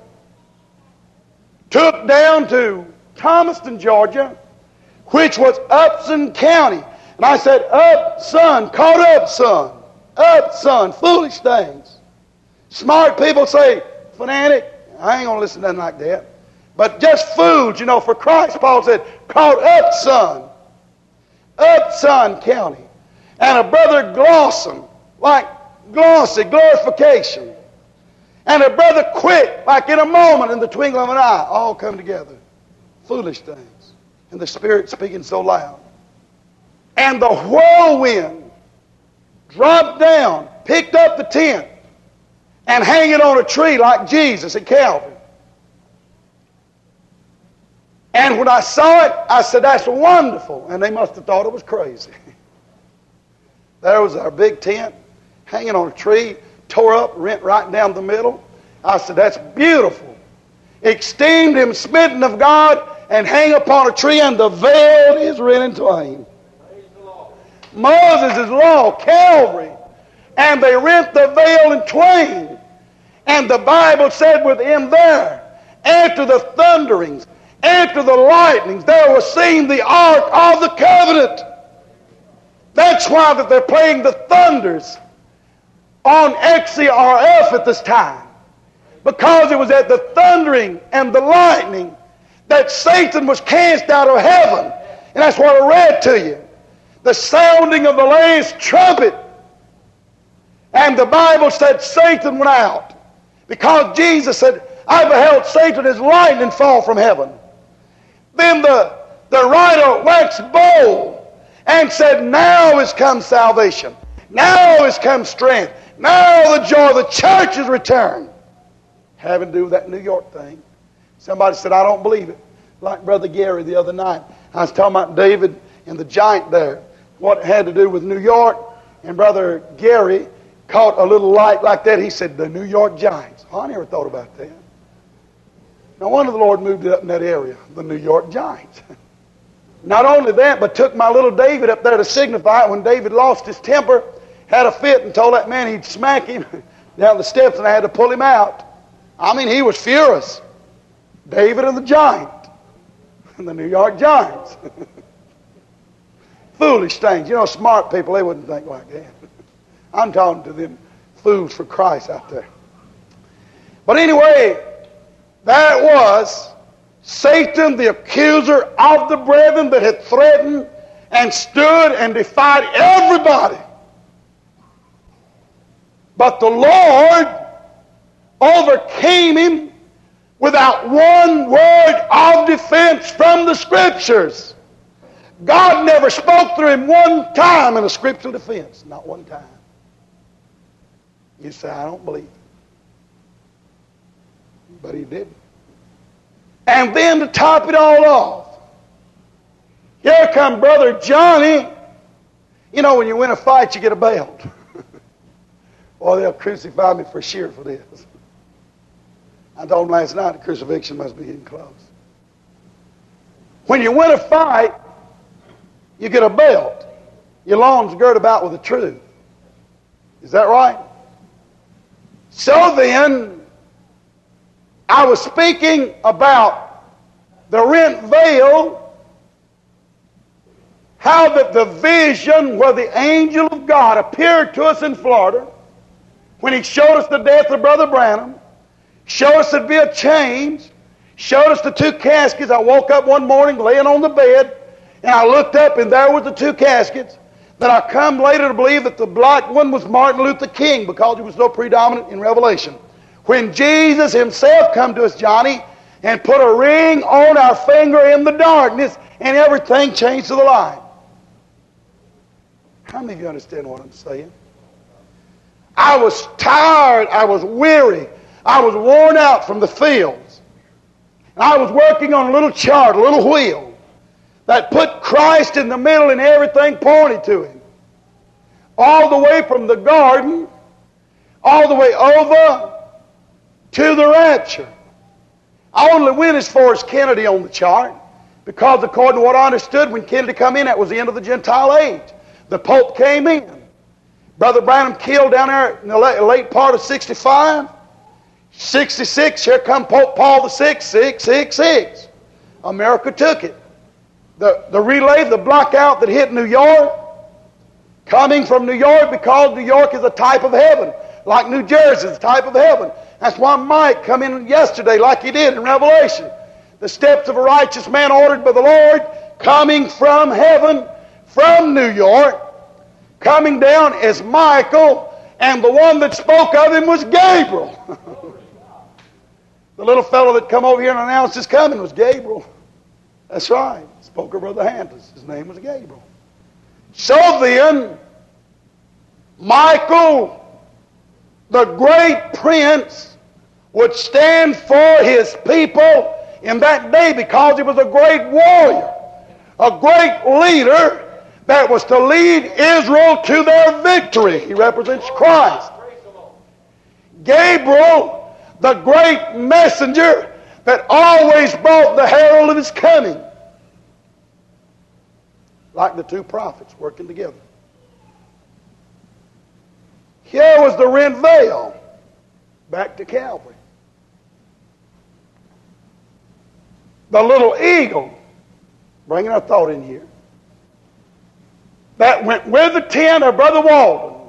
took down to Thomaston, Georgia, which was Upson County. And I said, up, son, caught up, son. Up, son, foolish things. Smart people say, fanatic. I ain't going to listen to nothing like that. But just fools, you know, for Christ, Paul said, caught up, son. Upson County. And a Brother Glosson, like glossy, glorification. And a Brother Quick, like in a moment, in the twinkling of an eye, all come together. Foolish things. And the Spirit speaking so loud. And the whirlwind dropped down, picked up the tent, and hang it on a tree like Jesus at Calvary. And when I saw it, I said, that's wonderful. And they must have thought it was crazy. There was our big tent hanging on a tree, tore up, rent right down the middle. I said, that's beautiful. Esteemed him, smitten of God, and hang upon a tree, and the veil is rent in twain. Moses' law, Calvary. And they rent the veil in twain. And the Bible said within there, after the thunderings, after the lightnings, there was seen the ark of the covenant. That's why that they're playing the thunders on XCRF at this time. Because it was at the thundering and the lightning that Satan was cast out of heaven. And that's what I read to you. The sounding of the last trumpet. And the Bible said Satan went out. Because Jesus said, I beheld Satan as lightning fall from heaven. Then the writer waxed bold and said, now is come salvation. Now is come strength. Now the joy of the church is returned. Having to do with that New York thing. Somebody said, I don't believe it. Like Brother Gary the other night. I was talking about David and the giant there. What it had to do with New York. And Brother Gary caught a little light like that. He said, the New York Giants. Oh, I never thought about that. No wonder the Lord moved it up in that area. The New York Giants. Not only that, but took my little David up there to signify it when David lost his temper, had a fit, and told that man he'd smack him down the steps, and I had to pull him out. I mean, he was furious. David and the giant. And the New York Giants. Foolish things. You know, smart people, they wouldn't think like that. I'm talking to them fools for Christ out there. But anyway, that was Satan, the accuser of the brethren, that had threatened and stood and defied everybody. But the Lord overcame him without one word of defense from the Scriptures. God never spoke through him one time in a scriptural defense. Not one time. You say, I don't believe it. But he didn't. And then to top it all off, here come Brother Johnny. You know, when you win a fight, you get a belt. Or they'll crucify me for sheer for this. I told him last night the crucifixion must be getting close. When you win a fight, you get a belt. Your loins girt about with the truth. Is that right? So then, I was speaking about the rent veil, how that the vision where the angel of God appeared to us in Florida, when he showed us the death of Brother Branham, showed us there'd be a change, showed us the two caskets. I woke up one morning laying on the bed, and I looked up, and there was the two caskets. Then I come later to believe that the black one was Martin Luther King, because he was so predominant in Revelation. When Jesus himself come to us, Johnny, and put a ring on our finger in the darkness, and everything changed to the light. How many of you understand what I'm saying? I was tired. I was weary. I was worn out from the fields. And I was working on a little chart, a little wheel, that put Christ in the middle and everything pointed to him. All the way from the garden, all the way over to the rapture. I only went as far as Kennedy on the chart, because according to what I understood, when Kennedy come in, that was the end of the Gentile age. The Pope came in. Brother Branham killed down there in the late part of 65. 66, here come Pope Paul VI, 666. America took it. The relay, the blackout that hit New York, coming from New York, because New York is a type of heaven, like New Jersey is a type of heaven. That's why Mike come in yesterday like he did in Revelation. The steps of a righteous man ordered by the Lord, coming from heaven, from New York, coming down as Michael, and the one that spoke of him was Gabriel. The little fellow that come over here and announced his coming was Gabriel. That's right. Spoke of Brother Hampton. His name was Gabriel. So then, Michael, the great prince, would stand for his people in that day, because he was a great warrior, a great leader that was to lead Israel to their victory. He represents Christ. Gabriel, the great messenger that always brought the herald of his coming. Like the two prophets working together. Here was the rent veil. back to Calvary. The little eagle, bringing a thought in here, that went with the tent of Brother Walden,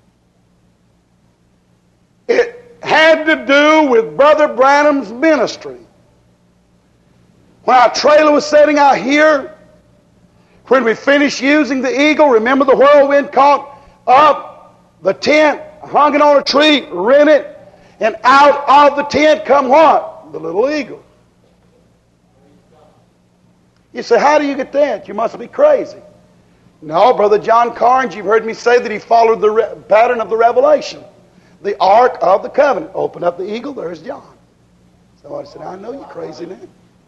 it had to do with Brother Branham's ministry. When our trailer was setting out here, when we finished using the eagle, remember the whirlwind caught up the tent, hung it on a tree, rent it, and out of the tent come what? The little eagle. You say, how do you get that? You must be crazy. No, Brother John Carnes, you've heard me say that he followed the pattern of the Revelation. The Ark of the Covenant. Open up the eagle, there's John. Somebody said, I know you're crazy now.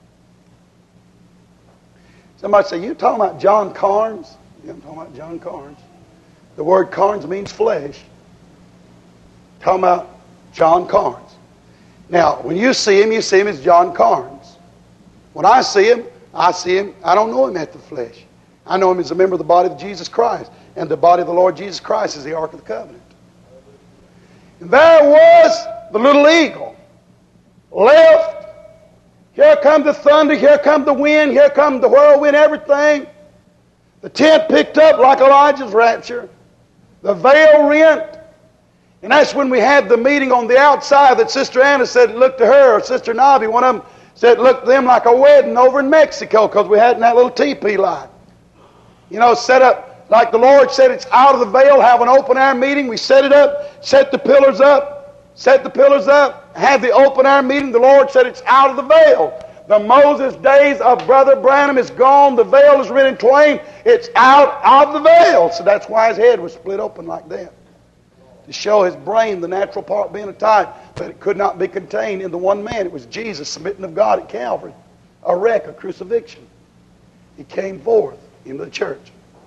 Somebody said, you talking about John Carnes? Yeah, I'm talking about John Carnes. The word Carnes means flesh. Talking about John Carnes. Now, when you see him as John Carnes. When I see him, I don't know him at the flesh. I know him as a member of the body of Jesus Christ. And the body of the Lord Jesus Christ is the Ark of the Covenant. And there was the little eagle. Left. Here come the thunder. Here come the wind. Here come the whirlwind. Everything. The tent picked up like Elijah's rapture. The veil rent. And that's when we had the meeting on the outside that Sister Anna said looked to her. Or Sister Navi, one of them, said looked to them like a wedding over in Mexico because we had in that little teepee light. You know, set up like the Lord said it's out of the veil, have an open air meeting. We set it up, set the pillars up, had the open air meeting. The Lord said it's out of the veil. The Moses days of Brother Branham is gone. The veil is rent in twain. It's out of the veil. So that's why his head was split open like that. To show his brain, the natural part being a type, but it could not be contained in the one man. It was Jesus, smitten of God at Calvary. A wreck, a crucifixion. He came forth into the church.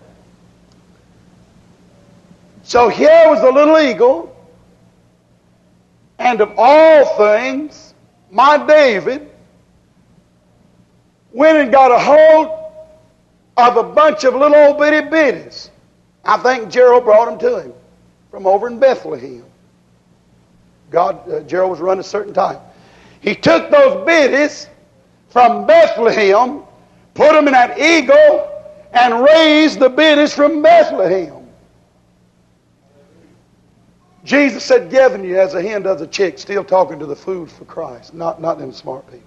So here was the little eagle, and of all things, my David went and got a hold of a bunch of little old bitty bitties. I think Gerald brought them to him from over in Bethlehem. Gerald was running a certain time. He took those bitties from Bethlehem, put them in that eagle, and raised the bitties from Bethlehem. Jesus said, gathering you as a hen does a chick, still talking to the food for Christ, not them smart people.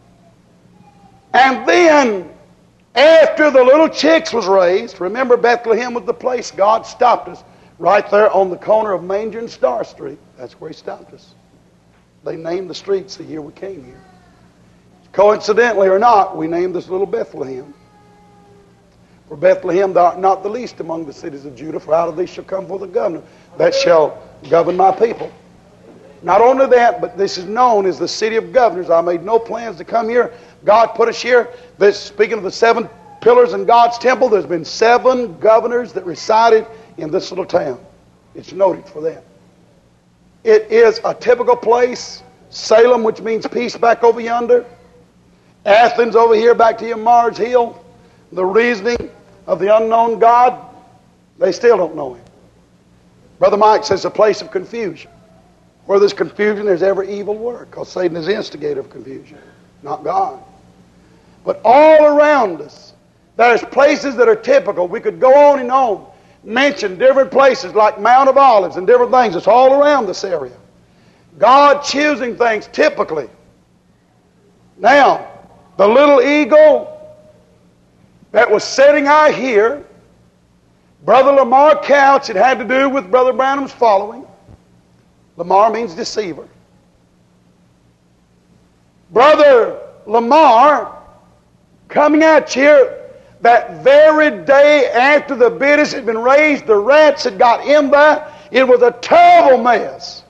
And then, after the little chicks was raised, remember Bethlehem was the place God stopped us, right there on the corner of Manger and Star Street. That's where he stopped us. They named the streets the year we came here. Coincidentally or not, we named this little Bethlehem. For Bethlehem, thou art not the least among the cities of Judah, for out of thee shall come forth a governor that shall govern my people. Not only that, but this is known as the city of governors. I made no plans to come here. God put us here. Speaking of the 7 pillars in God's temple, there's been 7 governors that resided in this little town. It's noted for that. It is a typical place. Salem, which means peace, back over yonder. Athens over here, back to your Mars Hill. The reasoning of the unknown God, they still don't know him. Brother Mike says it's a place of confusion. Where there's confusion, there's every evil work, because Satan is the instigator of confusion, not God. But all around us, there's places that are typical. We could go on and on, mention different places like Mount of Olives and different things. It's all around this area. God choosing things typically. Now, the little eagle that was sitting out here, Brother Lamar Couch, it had to do with Brother Branham's following. Lamar means deceiver. Brother Lamar coming out here that very day after the bitties had been raised, the rats had got in there. It was a terrible mess.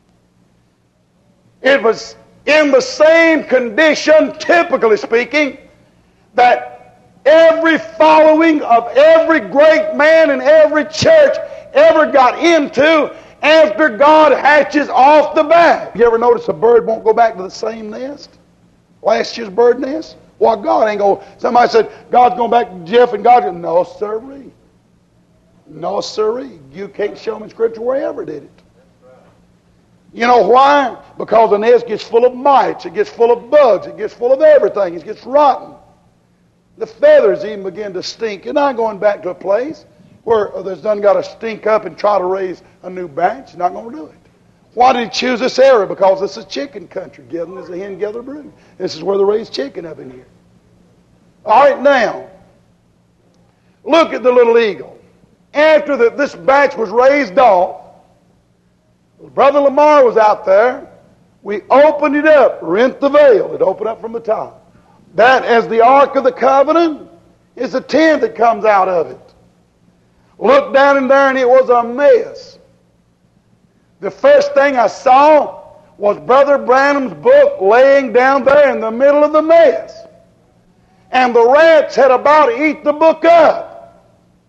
It was in the same condition, typically speaking, that every following of every great man in every church ever got into after God hatches off the bat. You ever notice a bird won't go back to the same nest? Last year's bird nest? Well, God ain't going. Somebody said, God's going back to Jeff, and God said, no, sirree. No, sirree. You can't show me in Scripture where he ever did it. You know why? Because the nest gets full of mites, it gets full of bugs, it gets full of everything, it gets rotten. The feathers even begin to stink. You're not going back to a place where there's done got to stink up and try to raise a new batch. You're not going to do it. Why did he choose this area? Because this is chicken country. Given as a hen gather brood. This is where they raise chicken up in here. All right, now, look at the little eagle. After this batch was raised off, Brother Lamar was out there. We opened it up, rent the veil. It opened up from the top. That, as the Ark of the Covenant, is a tent that comes out of it. Looked down in there and it was a mess. The first thing I saw was Brother Branham's book laying down there in the middle of the mess. And the rats had about to eat the book up.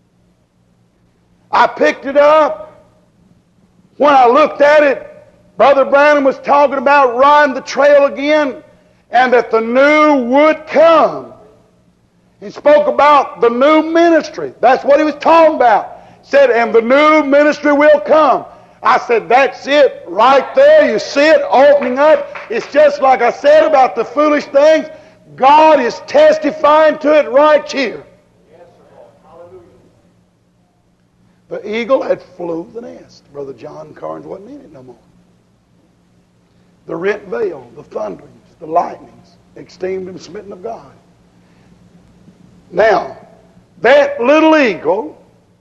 I picked it up. When I looked at it, Brother Branham was talking about riding the trail again and that the new would come. He spoke about the new ministry. That's what he was talking about. He said, and the new ministry will come. I said, that's it right there. You see it opening up. It's just like I said about the foolish things. God is testifying to it right here. Yes, sir. Hallelujah. The eagle had flew the nest. Brother John Carnes wasn't in it no more. The rent veil, the thunderings, the lightnings, esteemed and smitten of God. Now, that little eagle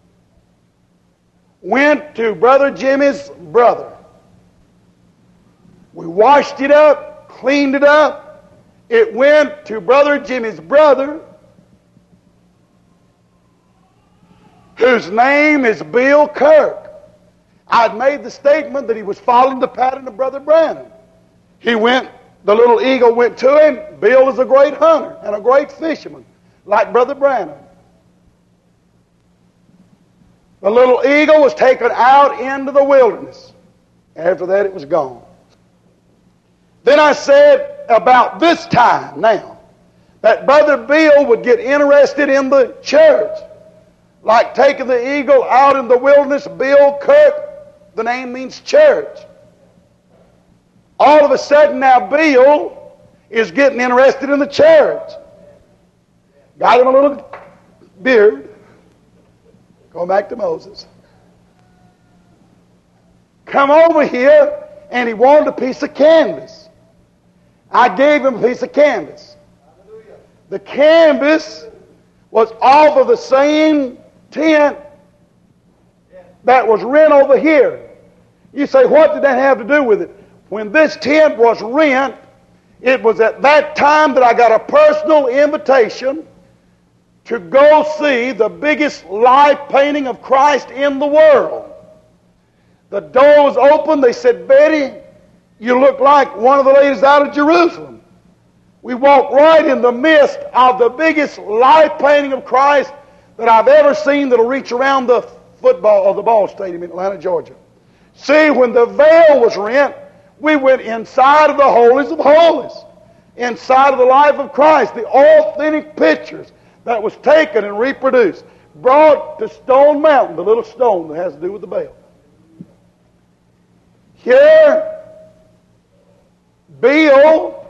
went to Brother Jimmy's brother. We washed it up, cleaned it up. It went to Brother Jimmy's brother, whose name is Bill Kirk. I'd made the statement that he was following the pattern of Brother Branham. He went, the little eagle went to him. Bill is a great hunter and a great fisherman, like Brother Branham. The little eagle was taken out into the wilderness. After that, it was gone. Then I said about this time now that Brother Bill would get interested in the church. Like taking the eagle out in the wilderness, Bill Kirk, the name means church. All of a sudden now Bill is getting interested in the church. Got him a little beard. Going back to Moses. Come over here, and he wanted a piece of canvas. I gave him a piece of canvas. The canvas was off of the same tent that was rent over here. You say, what did that have to do with it? When this tent was rent, it was at that time that I got a personal invitation to go see the biggest live painting of Christ in the world. The door was open. They said, Betty, you look like one of the ladies out of Jerusalem. We walked right in the midst of the biggest live painting of Christ that I've ever seen that'll reach around the football or the ball stadium in Atlanta, Georgia. See, when the veil was rent, we went inside of the holies of holies, inside of the life of Christ, the authentic pictures that was taken and reproduced, brought to Stone Mountain, the little stone that has to do with the veil. Here, Bill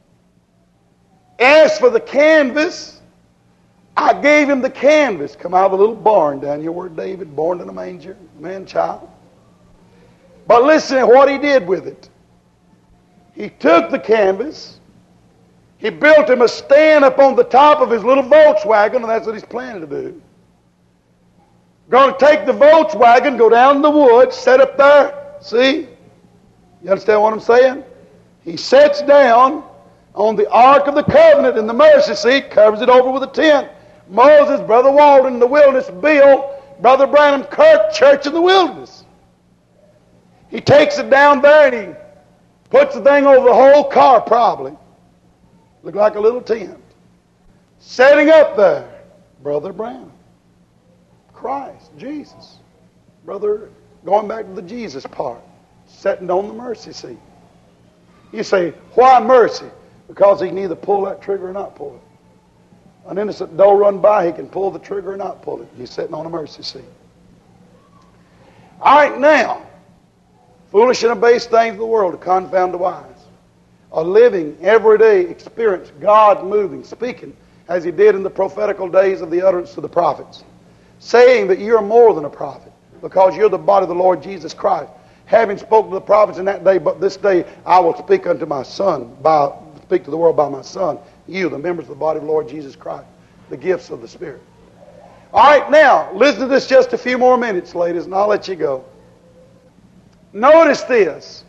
asked for the canvas. I gave him the canvas. Come out of the little barn down here where David, born in a manger, man-child. But listen to what he did with it. He took the canvas. He built him a stand up on the top of his little Volkswagen, and that's what he's planning to do. Going to take the Volkswagen, go down in the woods, set up there. See? You understand what I'm saying? He sets down on the Ark of the Covenant in the mercy seat, covers it over with a tent. Moses, Brother Walden in the wilderness, Bill, Brother Branham, Kirk, church in the wilderness. He takes it down there and he puts the thing over the whole car probably. Looked like a little tent. Setting up there, Brother Branham, Christ, Jesus. Brother, going back to the Jesus part, sitting on the mercy seat. You say, why mercy? Because he can either pull that trigger or not pull it. An innocent doe run by, he can pull the trigger or not pull it. He's sitting on a mercy seat. All right, now, Foolish and base things of the world to confound the wise. A living, everyday experience, God moving, speaking, as He did in the prophetical days of the utterance of the prophets. Saying that you're more than a prophet, because you're the body of the Lord Jesus Christ. Having spoken to the prophets in that day, but this day I will speak unto my Son, speak to the world by my Son, you, the members of the body of the Lord Jesus Christ, the gifts of the Spirit. All right, now, listen to this just a few more minutes, ladies, and I'll let you go. Notice this.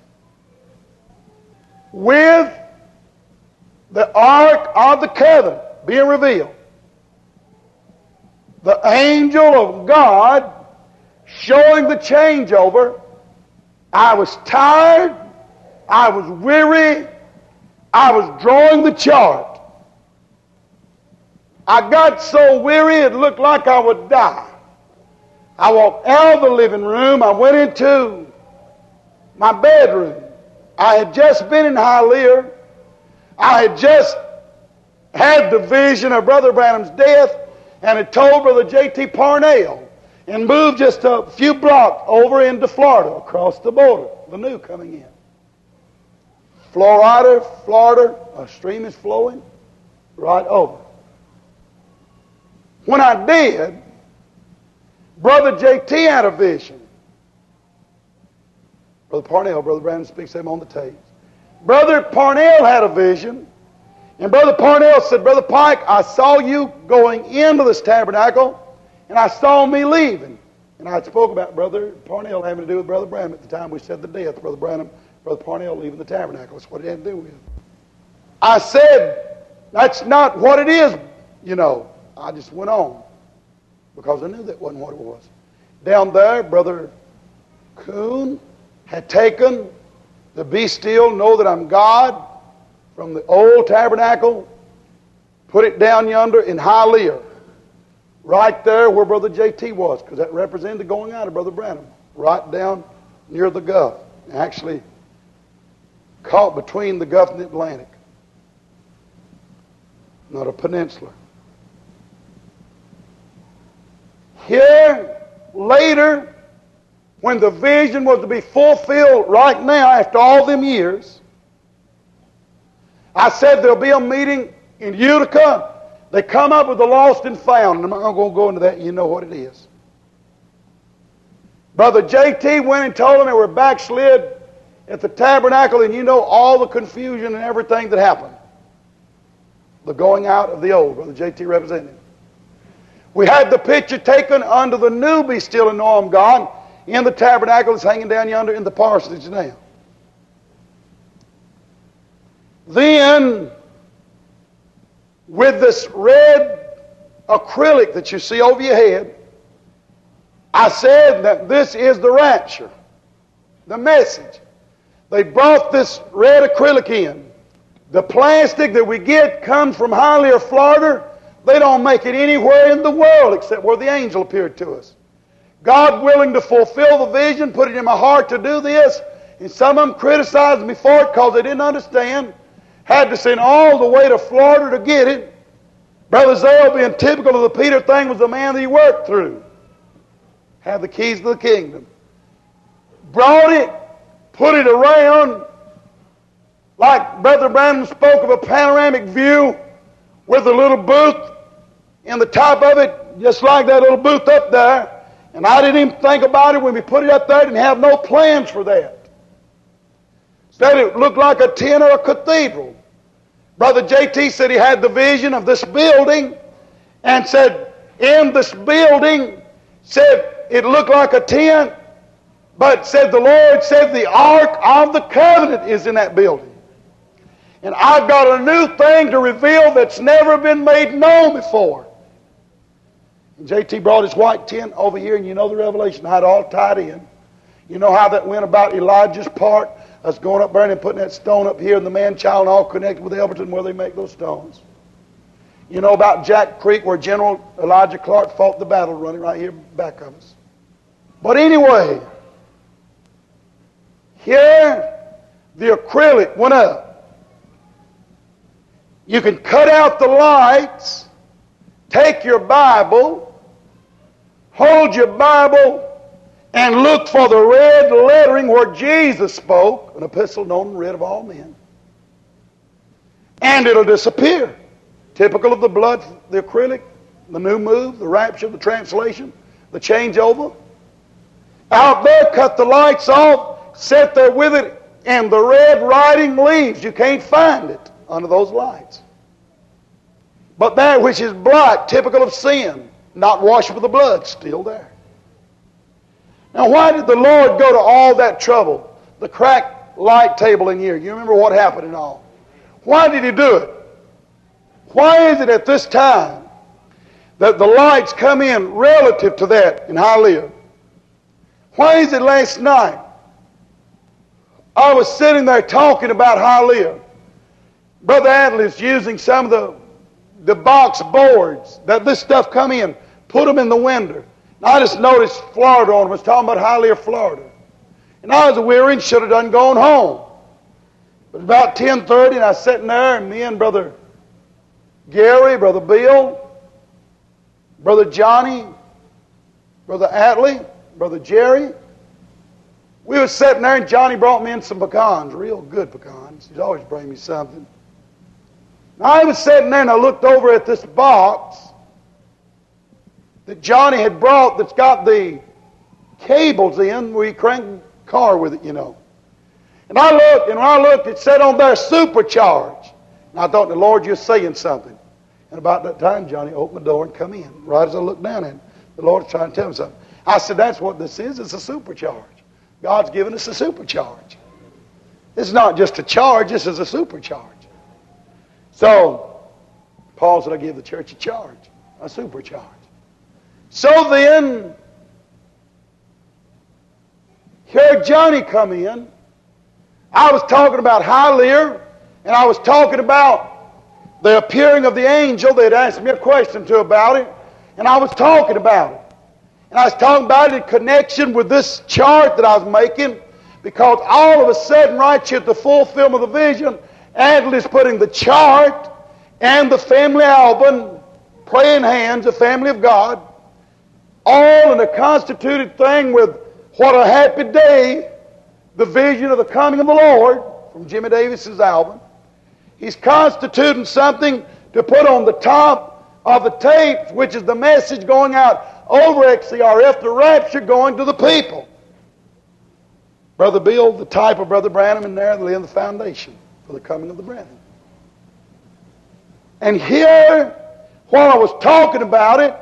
With the Ark of the Covenant being revealed, the angel of God showing the changeover, I was tired, I was weary, I was drawing the chart. I got so weary it looked like I would die. I walked out of the living room, I went into my bedroom. I had just been in Hialeah. I had just had the vision of Brother Branham's death and had told Brother J.T. Parnell and moved just a few blocks over into Florida, across the border, the new coming in. Florida, a stream is flowing right over. When I did, Brother J.T. had a vision. Brother Parnell, Brother Branham speaks to him on the tapes. Brother Parnell had a vision, and Brother Parnell said, Brother Pike, I saw you going into this tabernacle, and I saw me leaving. And I spoke about Brother Parnell having to do with Brother Branham at the time we said the death. Brother Parnell leaving the tabernacle. That's what it had to do with. I said, that's not what it is, you know. I just went on because I knew that wasn't what it was. Down there, Brother Kuhn had taken the Be Still, Know That I'm God from the old tabernacle, put it down yonder in Hialeah, right there where Brother J.T. was, because that represented the going out of Brother Branham, right down near the Gulf, actually caught between the Gulf and the Atlantic, not a peninsula. Here, later, when the vision was to be fulfilled right now after all them years, I said there'll be a meeting in Utica. They come up with the lost and found. And I'm not going to go into that. You know what it is. Brother J.T. went and told them they were backslid at the tabernacle, and you know all the confusion and everything that happened. The going out of the old. Brother J.T. represented. We had the picture taken under the new Be Still and Know I'm God in the tabernacle that's hanging down yonder in the parsonage now. Then, with this red acrylic that you see over your head, I said that this is the rapture, the message. They brought this red acrylic in. The plastic that we get comes from Hialeah, Florida. They don't make it anywhere in the world except where the angel appeared to us. God willing to fulfill the vision, put it in my heart to do this, and some of them criticized me for it because they didn't understand. Had to send all the way to Florida to get it. Brother Zale, being typical of the Peter thing, was the man that he worked through. Had the keys to the kingdom. Brought it, put it around, like Brother Branham spoke of a panoramic view with a little booth in the top of it, just like that little booth up there. And I didn't even think about it when we put it up there. Didn't have no plans for that. Said it looked like a tent or a cathedral. Brother J.T. said he had the vision of this building and said in this building, said it looked like a tent, but said the Lord said the Ark of the Covenant is in that building. And I've got a new thing to reveal that's never been made known before. And J.T. brought his white tent over here, and you know the revelation, how it all tied in. You know how that went about Elijah's part, us going up there and putting that stone up here, and the man-child and all connected with Elberton where they make those stones. You know about Jack Creek where General Elijah Clark fought the battle running right here back of us. But anyway, here the acrylic went up. You can cut out the lights, take your Bible, hold your Bible, and look for the red lettering where Jesus spoke, an epistle known and read of all men. And it'll disappear. Typical of the blood, the acrylic, the new move, the rapture, the translation, the changeover. Out there, cut the lights off, sit there with it, and the red writing leaves. You can't find it under those lights. But that which is black, typical of sin, not washed with the blood, still there. Now, why did the Lord go to all that trouble? The cracked light table in here. You remember what happened and all. Why did He do it? Why is it at this time that the lights come in relative to that in Hialeah? Why is it last night I was sitting there talking about Hialeah? Brother Adler's using some of the box boards that this stuff come in, put them in the window. I just noticed Florida on them. I was talking about Hialeah, Florida. And I was weary and should have done gone home. But about 10:30, and I was sitting there, and me and Brother Gary, Brother Bill, Brother Johnny, Brother Atlee, Brother Jerry, we were sitting there, and Johnny brought me in some pecans, real good pecans. He's always bringing me something. And I was sitting there, and I looked over at this box that Johnny had brought that's got the cables in where you crank the car with it, you know. And I looked, and when I looked, it said on there, supercharged. And I thought, the Lord, you're saying something. And about that time, Johnny opened the door and come in. Right as I looked down at it, the Lord was trying to tell me something. I said, that's what this is. It's a supercharge. God's given us a supercharge. It's not just a charge, this is a supercharge. So, Paul said, I give the church a charge, a supercharge. So then, here Johnny come in. I was talking about Hialeah, and I was talking about the appearing of the angel. They'd asked me a question to about it, and I was talking about it. And I was talking about it in connection with this chart that I was making, because all of a sudden, right here at the fulfillment of the vision, Adler's putting the chart and the family album, praying hands, the family of God, all in a constituted thing with what a happy day, the vision of the coming of the Lord, from Jimmy Davis's album. He's constituting something to put on the top of the tape, which is the message going out over XCRF, the rapture going to the people. Brother Bill, the type of Brother Branham in there, laying the foundation for the coming of the Branham. And here, while I was talking about it,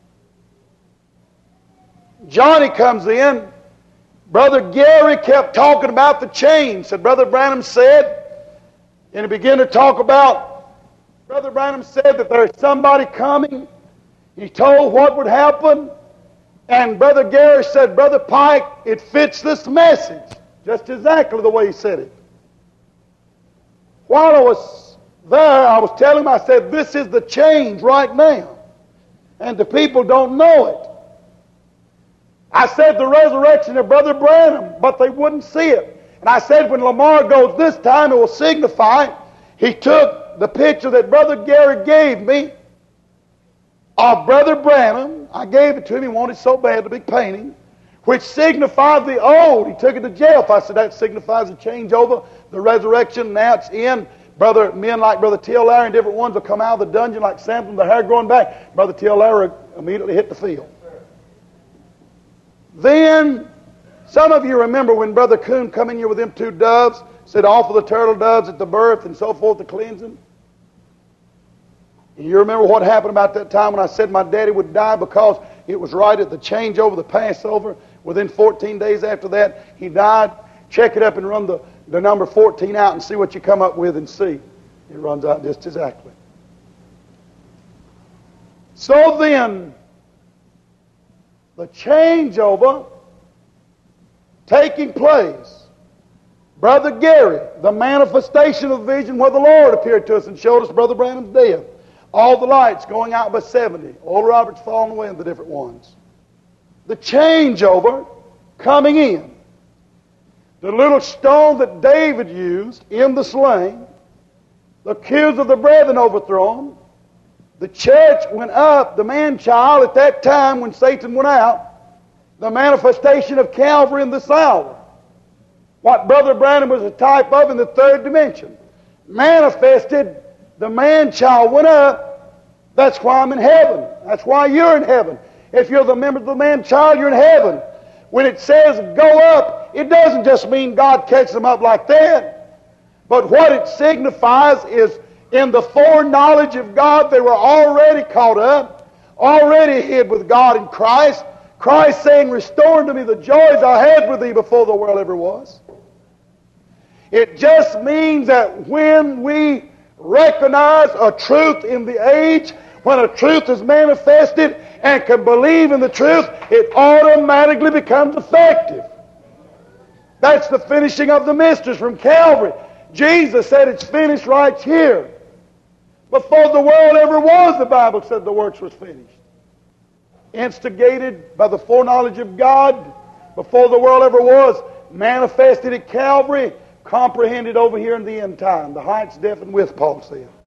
Johnny comes in. Brother Gary kept talking about the change. Said, Brother Branham said, and he began to talk about, Brother Branham said that there's somebody coming. He told what would happen. And Brother Gary said, Brother Pike, it fits this message. Just exactly the way he said it. While I was there, I was telling him, I said, this is the change right now. And the people don't know it. I said the resurrection of Brother Branham, but they wouldn't see it. And I said when Lamar goes this time, it will signify. He took the picture that Brother Gary gave me of Brother Branham. I gave it to him. He wanted so bad, the big painting, which signified the old. He took it to Jeff. I said that signifies the changeover, the resurrection. Now it's in. Men like Brother T.L. Larry and different ones will come out of the dungeon like Samson, the hair growing back. Brother T.L. Larry immediately hit the field. Then, some of you remember when Brother Coon come in here with them two doves, said offer the turtle doves at the birth and so forth to cleanse them. And you remember what happened about that time when I said my daddy would die because it was right at the changeover, the Passover. Within 14 days after that, he died. Check it up and run the number 14 out and see what you come up with and see. It runs out just exactly. So then, the changeover taking place. Brother Gary, the manifestation of the vision where the Lord appeared to us and showed us Brother Branham's death. All the lights going out by 70. Oral Robert's falling away in the different ones. The changeover coming in. The little stone that David used in the sling. The accused of the brethren overthrown. The church went up, the man-child at that time when Satan went out. The manifestation of Calvary in this hour. What Brother Branham was a type of in the third dimension. Manifested, the man-child went up. That's why I'm in heaven. That's why you're in heaven. If you're the member of the man-child, you're in heaven. When it says go up, it doesn't just mean God catches them up like that. But what it signifies is in the foreknowledge of God, they were already caught up, already hid with God in Christ. Christ saying, restore unto me the joys I had with thee before the world ever was. It just means that when we recognize a truth in the age, when a truth is manifested and can believe in the truth, it automatically becomes effective. That's the finishing of the mysteries from Calvary. Jesus said it's finished right here. Before the world ever was, the Bible said the works was finished. Instigated by the foreknowledge of God, before the world ever was, manifested at Calvary, comprehended over here in the end time. The heights, depth, and width, Paul said.